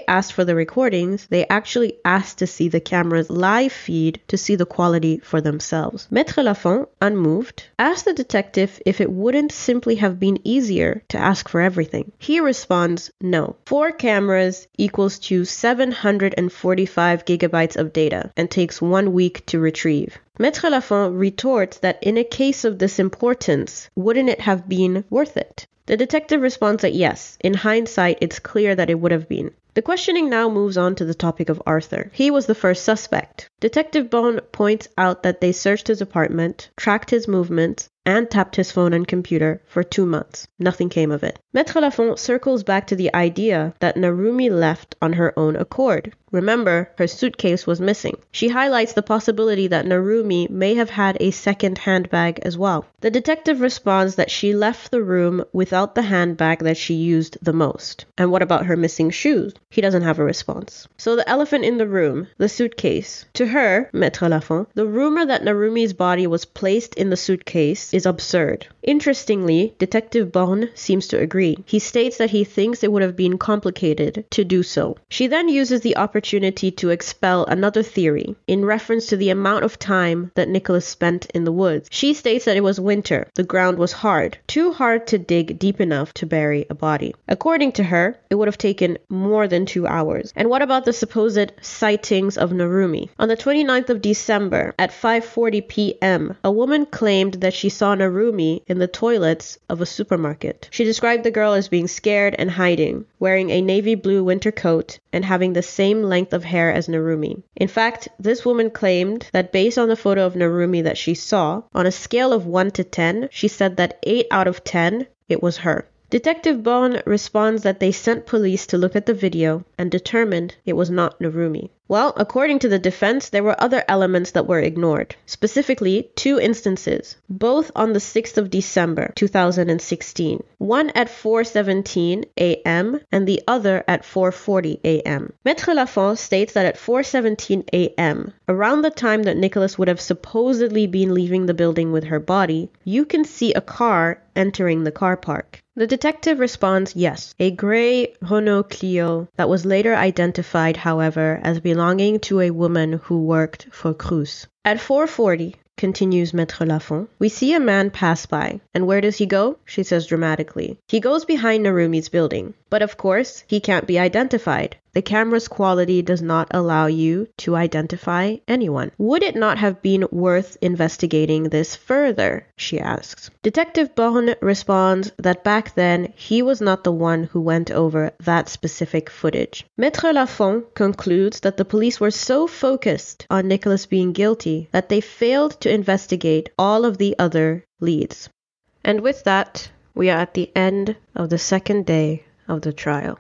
they asked for the recordings, they actually asked to see the camera's live feed to see the quality for themselves. Maître Lafont, unmoved, asked the detective if it wouldn't simply have been easier to ask for everything. He responds, no. Four cameras equals to seven hundred forty-five gigabytes of data and takes one week to retrieve. Maître Lafont retorts that in a case of this importance, wouldn't it have been worth it? The detective responds that yes, in hindsight, it's clear that it would have been. The questioning now moves on to the topic of Arthur. He was the first suspect. Detective Bone points out that they searched his apartment, tracked his movements, and tapped his phone and computer for two months. Nothing came of it. Maître Lafont circles back to the idea that Narumi left on her own accord. Remember, her suitcase was missing. She highlights the possibility that Narumi may have had a second handbag as well. The detective responds that she left the room without the handbag that she used the most. And what about her missing shoes? He doesn't have a response. So the elephant in the room, the suitcase. To her, Maître Lafont, the rumor that Narumi's body was placed in the suitcase is absurd. Interestingly, Detective Born seems to agree. He states that he thinks it would have been complicated to do so. She then uses the opportunity to expel another theory in reference to the amount of time that Nicholas spent in the woods. She states that it was winter. The ground was hard, too hard to dig deep enough to bury a body. According to her, it would have taken more than two hours. And what about the supposed sightings of Narumi? On the twenty-ninth of December at five forty p m, a woman claimed that she saw Narumi in the toilets of a supermarket. She described the girl as being scared and hiding, wearing a navy blue winter coat and having the same length of hair as Narumi. In fact, this woman claimed that based on the photo of Narumi that she saw, on a scale of one to ten, she said that eight out of ten, it was her. Detective Bone responds that they sent police to look at the video and determined it was not Narumi. Well, according to the defense, there were other elements that were ignored. Specifically, two instances, both on the sixth of December, two thousand sixteen. One at four seventeen a m and the other at four forty a m Maître Lafont states that at four seventeen a m, around the time that Nicholas would have supposedly been leaving the building with her body, you can see a car entering the car park. The detective responds yes, a gray Renault Clio that was later identified, however, as belonging to a woman who worked for Cruz. At four forty, continues Maître Lafont, we see a man pass by. And where does he go? She says dramatically. He goes behind Narumi's building. But of course, he can't be identified. The camera's quality does not allow you to identify anyone. Would it not have been worth investigating this further? She asks. Detective Born responds that back then, he was not the one who went over that specific footage. Maître Lafont concludes that the police were so focused on Nicholas being guilty that they failed to investigate all of the other leads. And with that, we are at the end of the second day of the trial.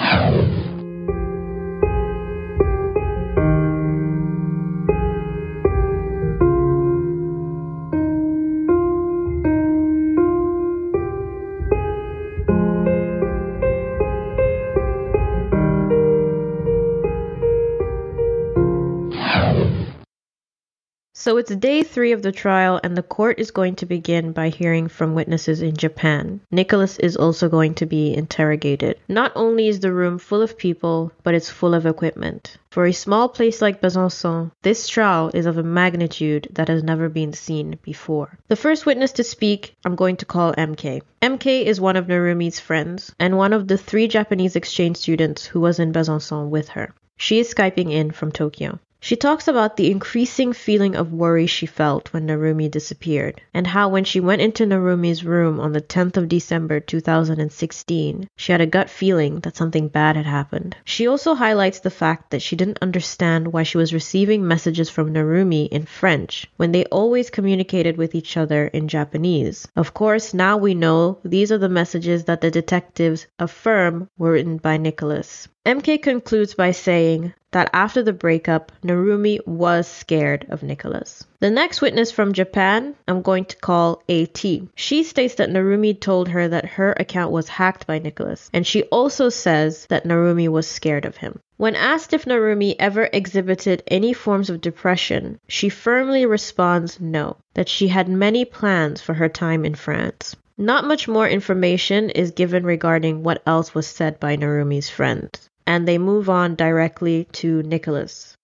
So it's day three of the trial, and the court is going to begin by hearing from witnesses in Japan. Nicholas is also going to be interrogated. Not only is the room full of people, but it's full of equipment. For a small place like Besançon, this trial is of a magnitude that has never been seen before. The first witness to speak, I'm going to call M K. M K is one of Narumi's friends, and one of the three Japanese exchange students who was in Besançon with her. She is Skyping in from Tokyo. She talks about the increasing feeling of worry she felt when Narumi disappeared, and how when she went into Narumi's room on the tenth of December two thousand sixteen, she had a gut feeling that something bad had happened. She also highlights the fact that she didn't understand why she was receiving messages from Narumi in French when they always communicated with each other in Japanese. Of course, now we know these are the messages that the detectives affirm were written by Nicholas. M K concludes by saying that after the breakup, Narumi was scared of Nicholas. The next witness from Japan, I'm going to call A T. She states that Narumi told her that her account was hacked by Nicholas, and she also says that Narumi was scared of him. When asked if Narumi ever exhibited any forms of depression, she firmly responds no, that she had many plans for her time in France. Not much more information is given regarding what else was said by Narumi's friends. and they move on directly to Nicholas.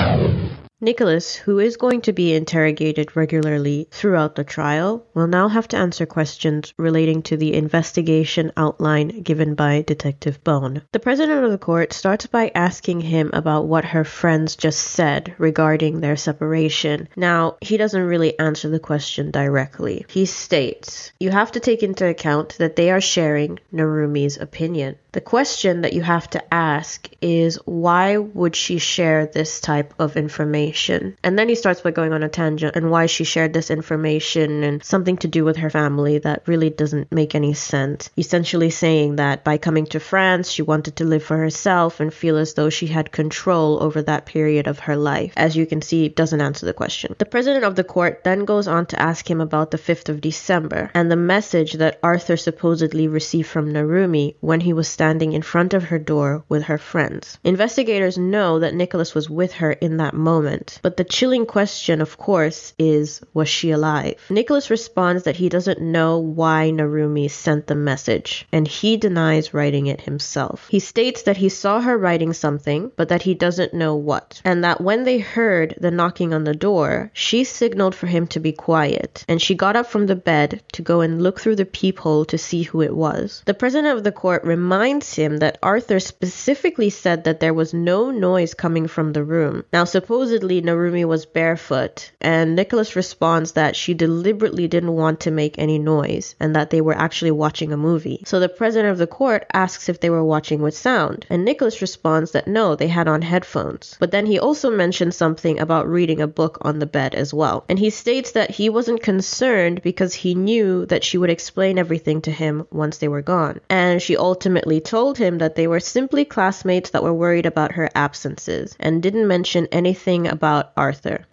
Nicholas, who is going to be interrogated regularly throughout the trial, will now have to answer questions relating to the investigation outline given by Detective Bone. The president of the court starts by asking him about what her friends just said regarding their separation. Now, he doesn't really answer the question directly. He states, you have to take into account that they are sharing Narumi's opinion. The question that you have to ask is, why would she share this type of information? And then he starts by going on a tangent and why she shared this information and something to do with her family that really doesn't make any sense. Essentially saying that by coming to France, she wanted to live for herself and feel as though she had control over that period of her life. As you can see, it doesn't answer the question. The president of the court then goes on to ask him about the fifth of December and the message that Arthur supposedly received from Narumi when he was standing standing in front of her door with her friends. Investigators know that Nicholas was with her in that moment, but the chilling question, of course, is, was she alive? Nicholas responds that he doesn't know why Narumi sent the message, and he denies writing it himself. He states that he saw her writing something, but that he doesn't know what, and that when they heard the knocking on the door, she signaled for him to be quiet, and she got up from the bed to go and look through the peephole to see who it was. The president of the court reminds him that Arthur specifically said that there was no noise coming from the room. Now, supposedly, Narumi was barefoot, and Nicholas responds that she deliberately didn't want to make any noise, and that they were actually watching a movie. So the president of the court asks if they were watching with sound, and Nicholas responds that no, they had on headphones. But then he also mentions something about reading a book on the bed as well. And he states that he wasn't concerned because he knew that she would explain everything to him once they were gone. And she ultimately told him that they were simply classmates that were worried about her absences and didn't mention anything about Arthur.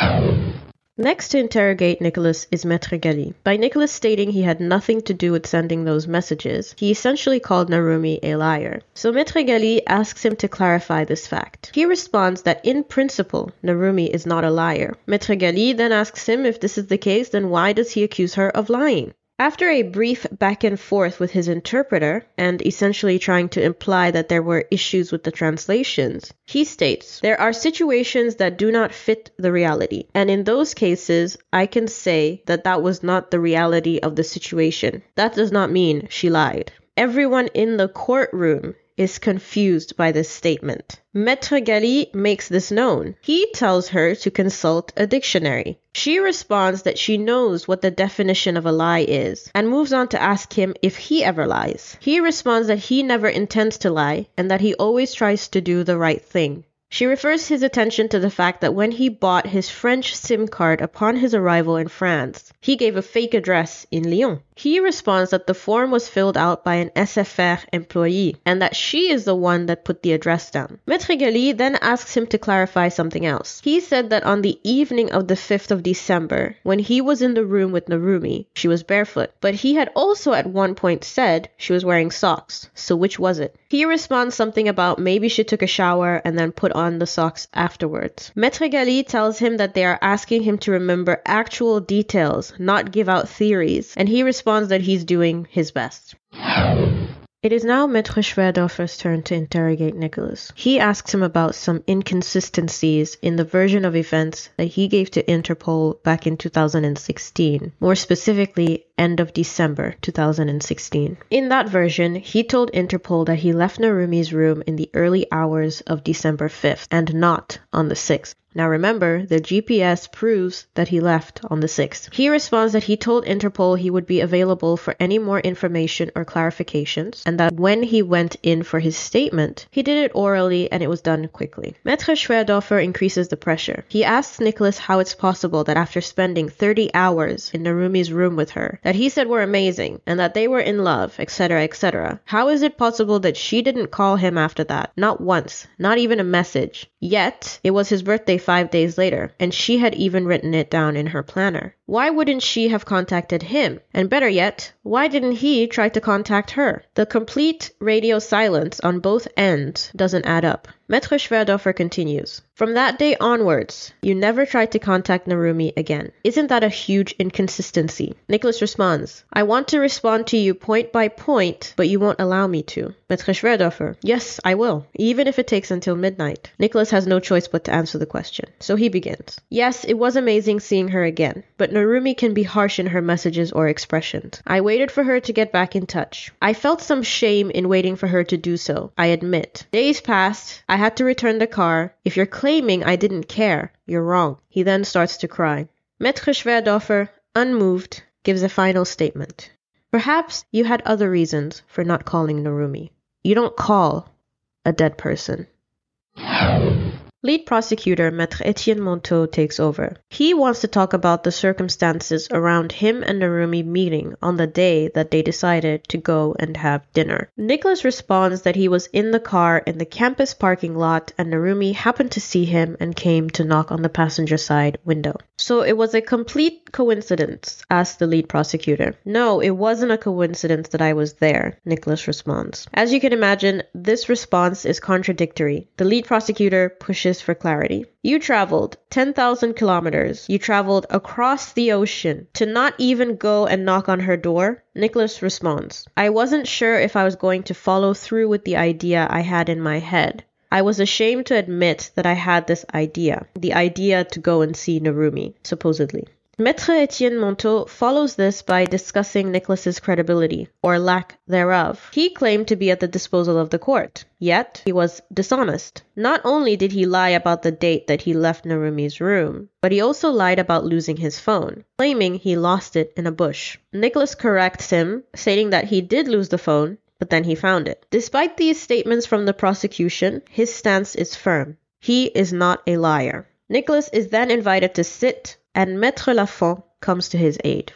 Next to interrogate Nicholas is Maître Gali. By Nicholas stating he had nothing to do with sending those messages, he essentially called Narumi a liar. So Maître Gali asks him to clarify this fact. He responds that in principle, Narumi is not a liar. Maître Gali then asks him if this is the case, then why does he accuse her of lying? After a brief back and forth with his interpreter, and essentially trying to imply that there were issues with the translations, he states, there are situations that do not fit the reality, and in those cases, I can say that that was not the reality of the situation. That does not mean she lied. Everyone in the courtroom is confused by this statement. Maître Gali makes this known. He tells her to consult a dictionary. She responds that she knows what the definition of a lie is, and moves on to ask him if he ever lies. He responds that he never intends to lie, and that he always tries to do the right thing. She refers his attention to the fact that when he bought his French SIM card upon his arrival in France, he gave a fake address in Lyon. He responds that the form was filled out by an S F R employee, and that she is the one that put the address down. Maître Gali then asks him to clarify something else. He said that on the evening of the fifth of December, when he was in the room with Narumi, she was barefoot, but he had also at one point said she was wearing socks. So which was it? He responds something about maybe she took a shower and then put on the socks afterwards. Maître Gali tells him that they are asking him to remember actual details, not give out theories, and he responds that he's doing his best. It is now Maître Schwerdorfer's turn to interrogate Nicholas. He asks him about some inconsistencies in the version of events that he gave to Interpol back in two thousand sixteen, more specifically end of December two thousand sixteen. In that version, he told Interpol that he left Narumi's room in the early hours of December fifth and not on the sixth. Now remember, the G P S proves that he left on the sixth. He responds that he told Interpol he would be available for any more information or clarifications, and that when he went in for his statement, he did it orally and it was done quickly. Maître Schwerdorfer increases the pressure. He asks Nicholas how it's possible that after spending thirty hours in Narumi's room with her, that he said were amazing, and that they were in love, et cetera, et cetera. How is it possible that she didn't call him after that? Not once, not even a message. Yet, it was his birthday five days later, and she had even written it down in her planner. Why wouldn't she have contacted him? And better yet, why didn't he try to contact her? The complete radio silence on both ends doesn't add up. Maître Schwerdorfer continues, "From that day onwards, you never tried to contact Narumi again. Isn't that a huge inconsistency?" Nicholas responds, "I want to respond to you point by point, but you won't allow me to." Maître Schwerdorfer, "Yes, I will, even if it takes until midnight." Nicholas has no choice but to answer the question. So he begins, "Yes, it was amazing seeing her again, but Narumi can be harsh in her messages or expressions. I waited for her to get back in touch. I felt some shame in waiting for her to do so, I admit. Days passed, I had to return the car. If you're claiming I didn't care, you're wrong." He then starts to cry. Maître Schwerdorfer, unmoved, gives a final statement. "Perhaps you had other reasons for not calling Narumi. You don't call a dead person." Lead prosecutor Maître Etienne Monteau takes over. He wants to talk about the circumstances around him and Narumi meeting on the day that they decided to go and have dinner. Nicholas responds that he was in the car in the campus parking lot and Narumi happened to see him and came to knock on the passenger side window. "So it was a complete coincidence?" asks the lead prosecutor. "No, it wasn't a coincidence that I was there," Nicholas responds. As you can imagine, this response is contradictory. The lead prosecutor pushes for clarity. "You traveled ten thousand kilometers. You traveled across the ocean to not even go and knock on her door?" Nicholas responds, "I wasn't sure if I was going to follow through with the idea I had in my head. I was ashamed to admit that I had this idea, the idea to go and see Narumi, supposedly." Maître Etienne Monteau follows this by discussing Nicholas's credibility, or lack thereof. He claimed to be at the disposal of the court, yet he was dishonest. Not only did he lie about the date that he left Narumi's room, but he also lied about losing his phone, claiming he lost it in a bush. Nicholas corrects him, stating that he did lose the phone, but then he found it. Despite these statements from the prosecution, his stance is firm. He is not a liar. Nicholas is then invited to sit, and Maître Lafont comes to his aid.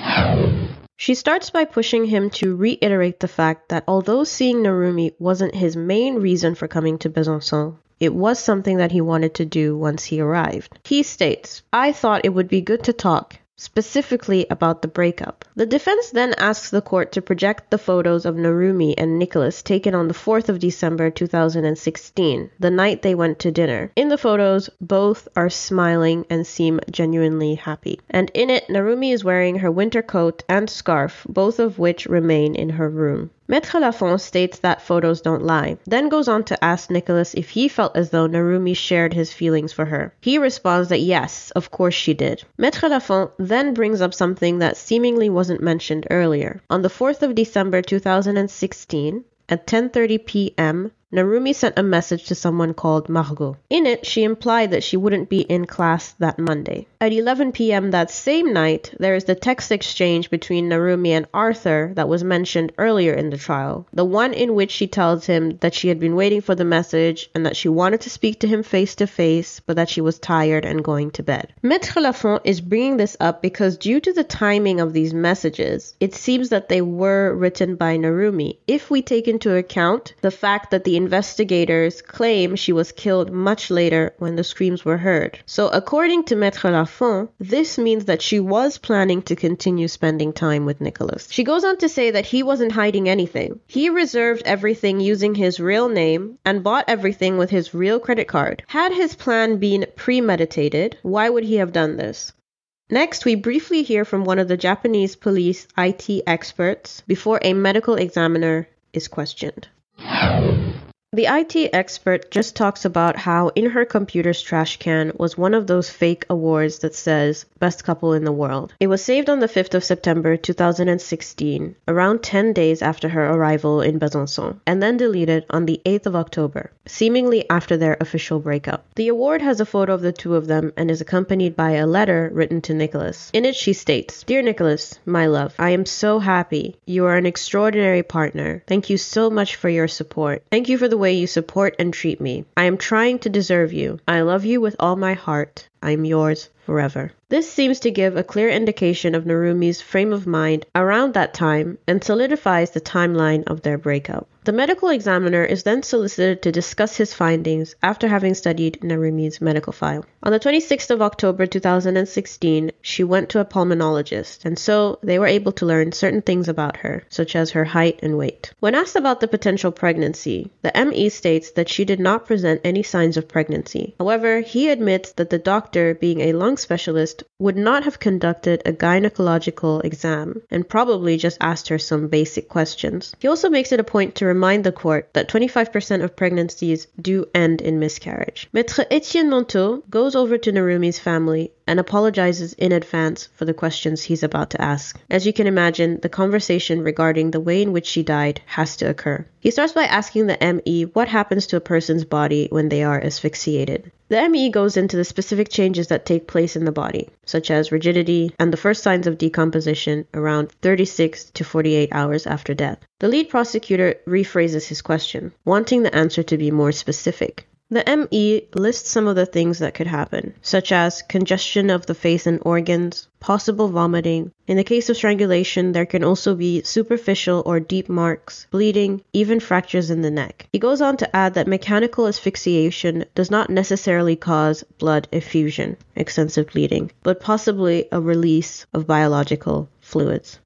She starts by pushing him to reiterate the fact that although seeing Narumi wasn't his main reason for coming to Besançon, it was something that he wanted to do once he arrived. He states, "I thought it would be good to talk, specifically about the breakup." The defense then asks the court to project the photos of Narumi and Nicholas taken on the fourth of December two thousand sixteen, the night they went to dinner. In the photos, both are smiling and seem genuinely happy. And in it, Narumi is wearing her winter coat and scarf, both of which remain in her room. Maître Lafont states that photos don't lie, then goes on to ask Nicholas if he felt as though Narumi shared his feelings for her. He responds that yes, of course she did. Maître Lafont then brings up something that seemingly wasn't mentioned earlier. On the fourth of December two thousand sixteen, at ten thirty p m, Narumi sent a message to someone called Margot. In it, she implied that she wouldn't be in class that Monday. At eleven p m that same night, there is the text exchange between Narumi and Arthur that was mentioned earlier in the trial, the one in which she tells him that she had been waiting for the message and that she wanted to speak to him face to face, but that she was tired and going to bed. Maître Lafont is bringing this up because due to the timing of these messages, it seems that they were written by Narumi, if we take into account the fact that the investigators claim she was killed much later when the screams were heard. So according to Maître Lafont, this means that she was planning to continue spending time with Nicholas. She goes on to say that he wasn't hiding anything. He reserved everything using his real name and bought everything with his real credit card. Had his plan been premeditated, why would he have done this? Next, we briefly hear from one of the Japanese police I T experts before a medical examiner is questioned. The I T expert just talks about how in her computer's trash can was one of those fake awards that says Best Couple in the World. It was saved on the fifth of September two thousand sixteen, around ten days after her arrival in Besançon, and then deleted on the eighth of October, seemingly after their official breakup. The award has a photo of the two of them and is accompanied by a letter written to Nicholas. In it she states, "Dear Nicholas, my love, I am so happy. You are an extraordinary partner. Thank you so much for your support. Thank you for the way you support and treat me. I am trying to deserve you. I love you with all my heart. I'm yours forever. This seems to give a clear indication of Narumi's frame of mind around that time and solidifies the timeline of their breakup. The medical examiner is then solicited to discuss his findings after having studied Narumi's medical file. On the twenty-sixth of October two thousand sixteen, she went to a pulmonologist, and so they were able to learn certain things about her, such as her height and weight. When asked about the potential pregnancy, the M E states that she did not present any signs of pregnancy. However, he admits that the doctor, being a lung specialist, would not have conducted a gynecological exam and probably just asked her some basic questions. He also makes it a point to remind the court that twenty-five percent of pregnancies do end in miscarriage. Maître Etienne Monteau goes over to Narumi's family and apologizes in advance for the questions he's about to ask. As you can imagine, the conversation regarding the way in which she died has to occur. He starts by asking the M E what happens to a person's body when they are asphyxiated. The M E goes into the specific changes that take place in the body, such as rigidity and the first signs of decomposition around thirty-six to forty-eight hours after death. The lead prosecutor rephrases his question, wanting the answer to be more specific. The M E lists some of the things that could happen, such as congestion of the face and organs, possible vomiting. In the case of strangulation, there can also be superficial or deep marks, bleeding, even fractures in the neck. He goes on to add that mechanical asphyxiation does not necessarily cause blood effusion, extensive bleeding, but possibly a release of biological fluids.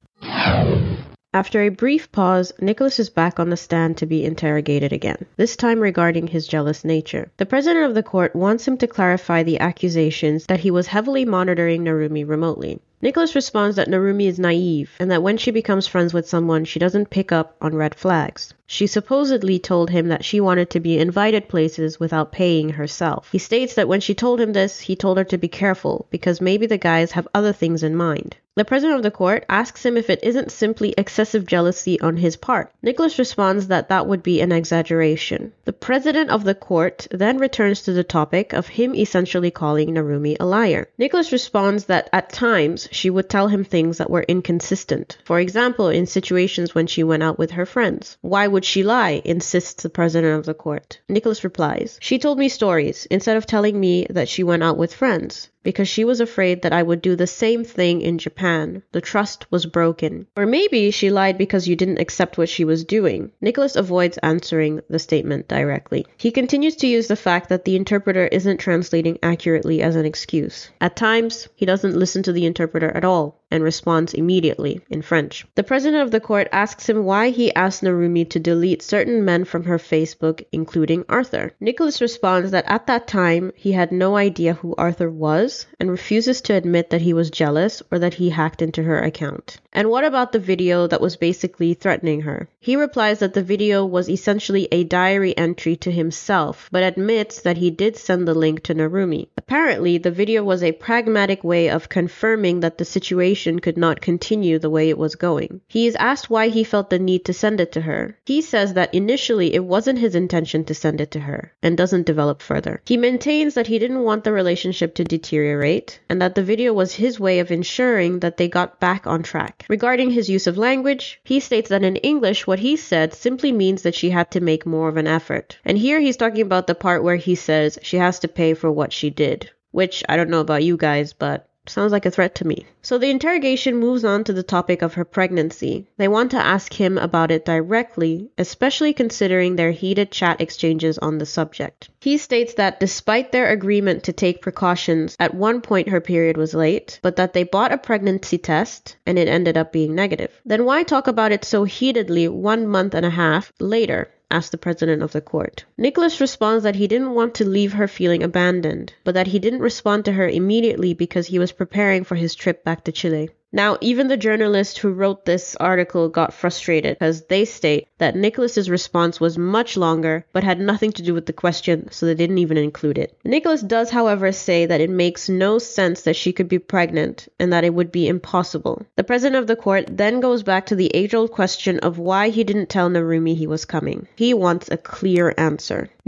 After a brief pause, Nicholas is back on the stand to be interrogated again, this time regarding his jealous nature. The president of the court wants him to clarify the accusations that he was heavily monitoring Narumi remotely. Nicholas responds that Narumi is naive and that when she becomes friends with someone, she doesn't pick up on red flags. She supposedly told him that she wanted to be invited places without paying herself. He states that when she told him this, he told her to be careful because maybe the guys have other things in mind. The president of the court asks him if it isn't simply excessive jealousy on his part. Nicholas responds that that would be an exaggeration. The president of the court then returns to the topic of him essentially calling Narumi a liar. Nicholas responds that at times she would tell him things that were inconsistent. For example, in situations when she went out with her friends. Why would she lie? Insists the president of the court. Nicholas replies, "She told me stories instead of telling me that she went out with friends, because she was afraid that I would do the same thing in Japan. The trust was broken. Or maybe she lied because you didn't accept what she was doing." Nicholas avoids answering the statement directly. He continues to use the fact that the interpreter isn't translating accurately as an excuse. At times, he doesn't listen to the interpreter at all and responds immediately in French. The president of the court asks him why he asked Narumi to delete certain men from her Facebook, including Arthur. Nicholas responds that at that time, he had no idea who Arthur was and refuses to admit that he was jealous or that he hacked into her account. And what about the video that was basically threatening her? He replies that the video was essentially a diary entry to himself, but admits that he did send the link to Narumi. Apparently, the video was a pragmatic way of confirming that the situation could not continue the way it was going. He is asked why he felt the need to send it to her. He says that initially it wasn't his intention to send it to her, and doesn't develop further. He maintains that he didn't want the relationship to deteriorate, and that the video was his way of ensuring that they got back on track. Regarding his use of language, he states that in English what he said simply means that she had to make more of an effort. And here he's talking about the part where he says she has to pay for what she did. Which, I don't know about you guys, but sounds like a threat to me. So the interrogation moves on to the topic of her pregnancy. They want to ask him about it directly, especially considering their heated chat exchanges on the subject. He states that despite their agreement to take precautions, at one point her period was late, but that they bought a pregnancy test and it ended up being negative. Then why talk about it so heatedly one month and a half later? Asked the president of the court. Nicholas responds that he didn't want to leave her feeling abandoned, but that he didn't respond to her immediately because he was preparing for his trip back to Chile. Now, even the journalist who wrote this article got frustrated because they state that Nicholas's response was much longer but had nothing to do with the question, so they didn't even include it. Nicholas does, however, say that it makes no sense that she could be pregnant and that it would be impossible. The president of the court then goes back to the age-old question of why he didn't tell Narumi he was coming. He wants a clear answer.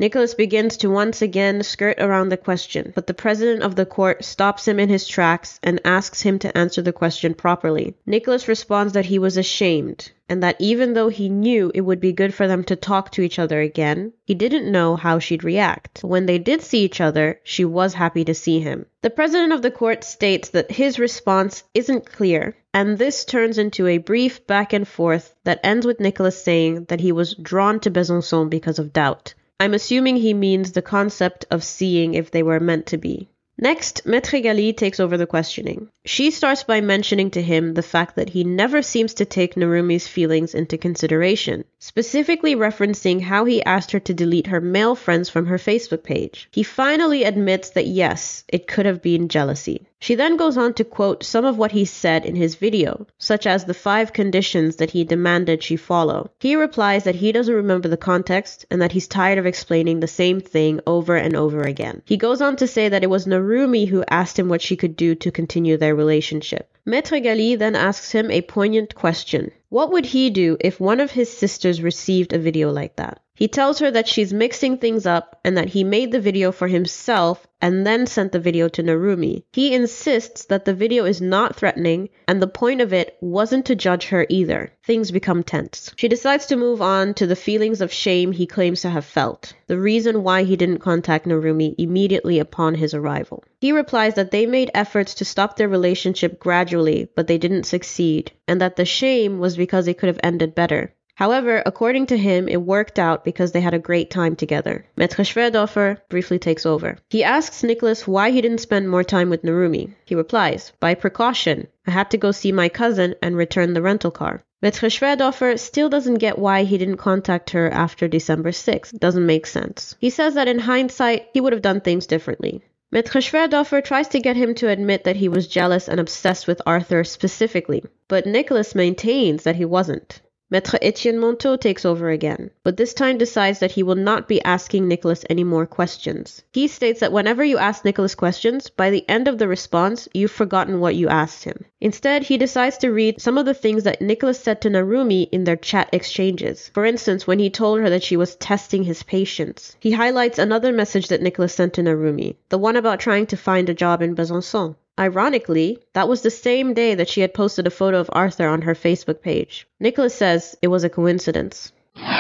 Nicholas begins to once again skirt around the question, but the president of the court stops him in his tracks and asks him to answer the question properly. Nicholas responds that he was ashamed, and that even though he knew it would be good for them to talk to each other again, he didn't know how she'd react. When they did see each other, she was happy to see him. The president of the court states that his response isn't clear, and this turns into a brief back and forth that ends with Nicholas saying that he was drawn to Besançon because of doubt. I'm assuming he means the concept of seeing if they were meant to be. Next, Maître Gali takes over the questioning. She starts by mentioning to him the fact that he never seems to take Narumi's feelings into consideration, specifically referencing how he asked her to delete her male friends from her Facebook page. He finally admits that yes, it could have been jealousy. She then goes on to quote some of what he said in his video, such as the five conditions that he demanded she follow. He replies that he doesn't remember the context and that he's tired of explaining the same thing over and over again. He goes on to say that it was Narumi who asked him what she could do to continue their relationship. Maître Gali then asks him a poignant question. What would he do if one of his sisters received a video like that? He tells her that she's mixing things up and that he made the video for himself and then sent the video to Narumi. He insists that the video is not threatening and the point of it wasn't to judge her either. Things become tense. She decides to move on to the feelings of shame he claims to have felt, the reason why he didn't contact Narumi immediately upon his arrival. He replies that they made efforts to stop their relationship gradually, but they didn't succeed, and that the shame was because it could have ended better. However, according to him, it worked out because they had a great time together. Maître Schwerdorfer briefly takes over. He asks Nicholas why he didn't spend more time with Narumi. He replies, by precaution. I had to go see my cousin and return the rental car. Maître Schwerdorfer still doesn't get why he didn't contact her after December sixth. Doesn't make sense. He says that in hindsight, he would have done things differently. Maître Schwerdorfer tries to get him to admit that he was jealous and obsessed with Arthur specifically, but Nicholas maintains that he wasn't. Maître Etienne Monteau takes over again, but this time decides that he will not be asking Nicholas any more questions. He states that whenever you ask Nicholas questions, by the end of the response, you've forgotten what you asked him. Instead, he decides to read some of the things that Nicholas said to Narumi in their chat exchanges. For instance, when he told her that she was testing his patience. He highlights another message that Nicholas sent to Narumi, the one about trying to find a job in Besançon. Ironically, that was the same day that she had posted a photo of Arthur on her Facebook page. Nicholas says it was a coincidence.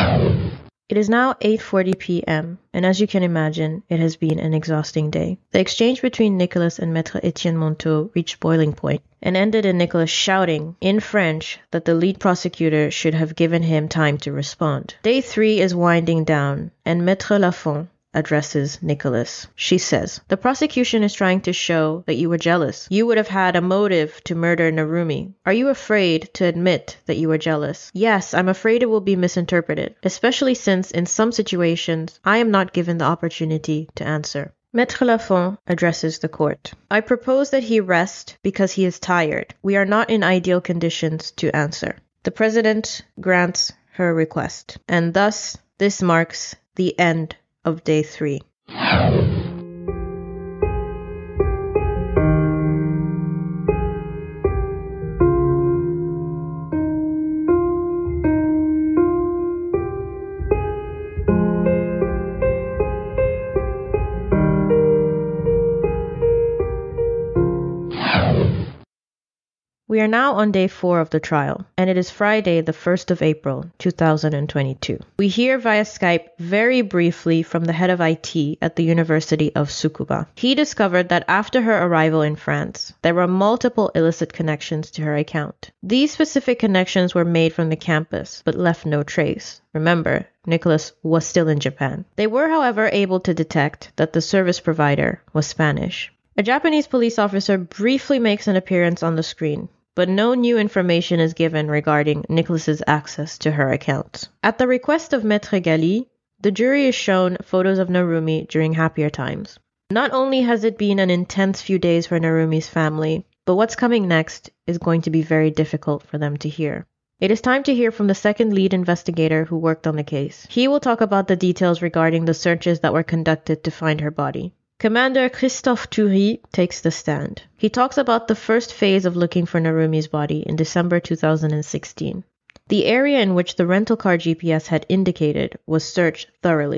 It is now eight forty p.m., and as you can imagine, it has been an exhausting day. The exchange between Nicholas and Maître Etienne Monteau reached boiling point and ended in Nicholas shouting, in French, that the lead prosecutor should have given him time to respond. Day three is winding down, and Maître Lafont addresses Nicholas. She says, the prosecution is trying to show that you were jealous. You would have had a motive to murder Narumi. Are you afraid to admit that you were jealous? Yes, I'm afraid it will be misinterpreted, especially since in some situations I am not given the opportunity to answer. Maître Lafont addresses the court. I propose that he rest because he is tired. We are not in ideal conditions to answer. The president grants her request, and thus this marks the end of day three. We are now on day four of the trial, and it is Friday, the first of April, two thousand twenty-two. We hear via Skype very briefly from the head of I T at the University of Tsukuba. He discovered that after her arrival in France, there were multiple illicit connections to her account. These specific connections were made from the campus, but left no trace. Remember, Nicholas was still in Japan. They were, however, able to detect that the service provider was Spanish. A Japanese police officer briefly makes an appearance on the screen, but no new information is given regarding Nicholas's access to her accounts. At the request of Maître Gali, the jury is shown photos of Narumi during happier times. Not only has it been an intense few days for Narumi's family, but what's coming next is going to be very difficult for them to hear. It is time to hear from the second lead investigator who worked on the case. He will talk about the details regarding the searches that were conducted to find her body. Commander Christophe Toury takes the stand. He talks about the first phase of looking for Narumi's body in December two thousand sixteen. The area in which the rental car G P S had indicated was searched thoroughly.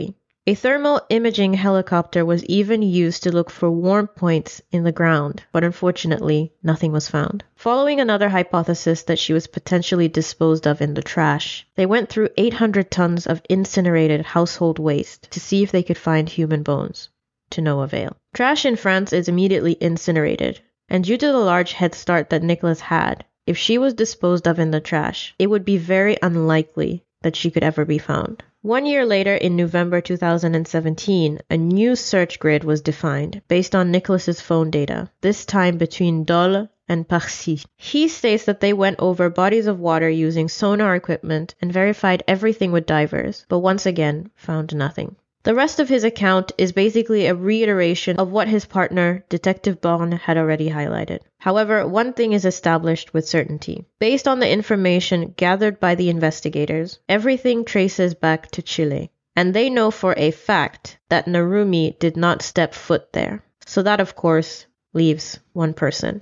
A thermal imaging helicopter was even used to look for warm points in the ground, but unfortunately, nothing was found. Following another hypothesis that she was potentially disposed of in the trash, they went through eight hundred tons of incinerated household waste to see if they could find human bones. To no avail. Trash in France is immediately incinerated, and due to the large head start that Nicholas had, if she was disposed of in the trash, it would be very unlikely that she could ever be found. One year later, in November two thousand seventeen, a new search grid was defined based on Nicholas's phone data, this time between Dole and Parcy. He states that they went over bodies of water using sonar equipment and verified everything with divers, but once again found nothing. The rest of his account is basically a reiteration of what his partner, Detective Borne, had already highlighted. However, one thing is established with certainty. Based on the information gathered by the investigators, everything traces back to Chile. And they know for a fact that Narumi did not step foot there. So that, of course, leaves one person.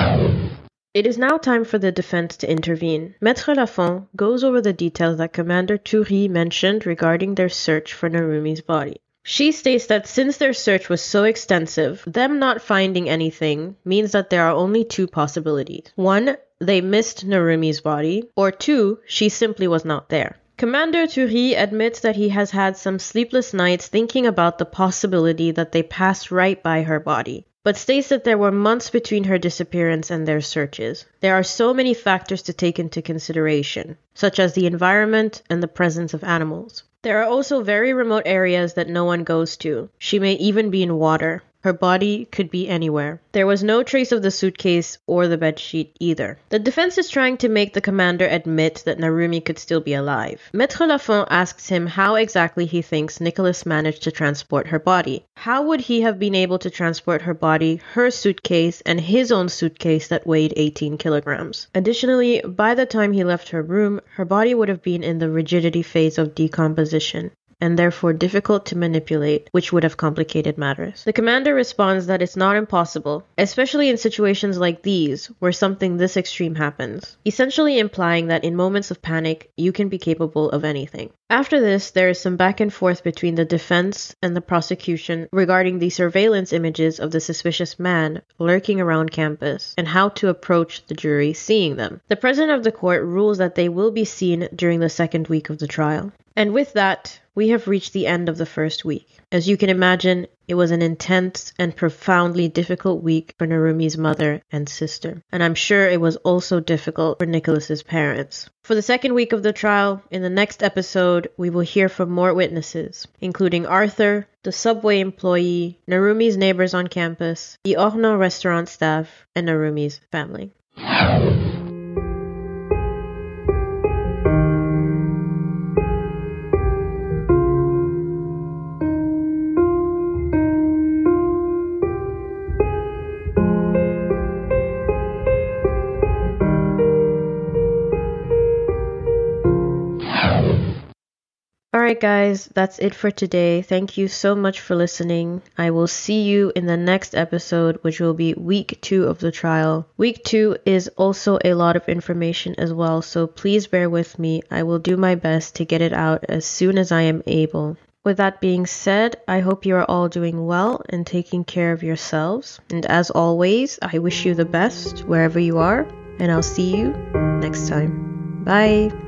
It is now time for the defense to intervene. Maître Lafont goes over the details that Commander Thury mentioned regarding their search for Narumi's body. She states that since their search was so extensive, them not finding anything means that there are only two possibilities. One, they missed Narumi's body, or two, she simply was not there. Commander Thury admits that he has had some sleepless nights thinking about the possibility that they passed right by her body, but states that there were months between her disappearance and their searches. There are so many factors to take into consideration, such as the environment and the presence of animals. There are also very remote areas that no one goes to. She may even be in water. Her body could be anywhere. There was no trace of the suitcase or the bedsheet either. The defense is trying to make the commander admit that Narumi could still be alive. Maître Lafont asks him how exactly he thinks Nicholas managed to transport her body. How would he have been able to transport her body, her suitcase, and his own suitcase that weighed eighteen kilograms? Additionally, by the time he left her room, her body would have been in the rigidity phase of decomposition, and therefore difficult to manipulate, which would have complicated matters. The commander responds that it's not impossible, especially in situations like these, where something this extreme happens, essentially implying that in moments of panic, you can be capable of anything. After this, there is some back and forth between the defense and the prosecution regarding the surveillance images of the suspicious man lurking around campus and how to approach the jury seeing them. The president of the court rules that they will be seen during the second week of the trial. And with that, we have reached the end of the first week. As you can imagine, it was an intense and profoundly difficult week for Narumi's mother and sister. And I'm sure it was also difficult for Nicholas's parents. For the second week of the trial, in the next episode, we will hear from more witnesses, including Arthur, the subway employee, Narumi's neighbors on campus, the Orno restaurant staff, and Narumi's family. Alright guys, that's it for today. Thank you so much for listening. I will see you in the next episode, which will be week two of the trial. Week two is also a lot of information as well, so please bear with me. I will do my best to get it out as soon as I am able. With that being said, I hope you are all doing well and taking care of yourselves. And as always, I wish you the best wherever you are, and I'll see you next time. Bye!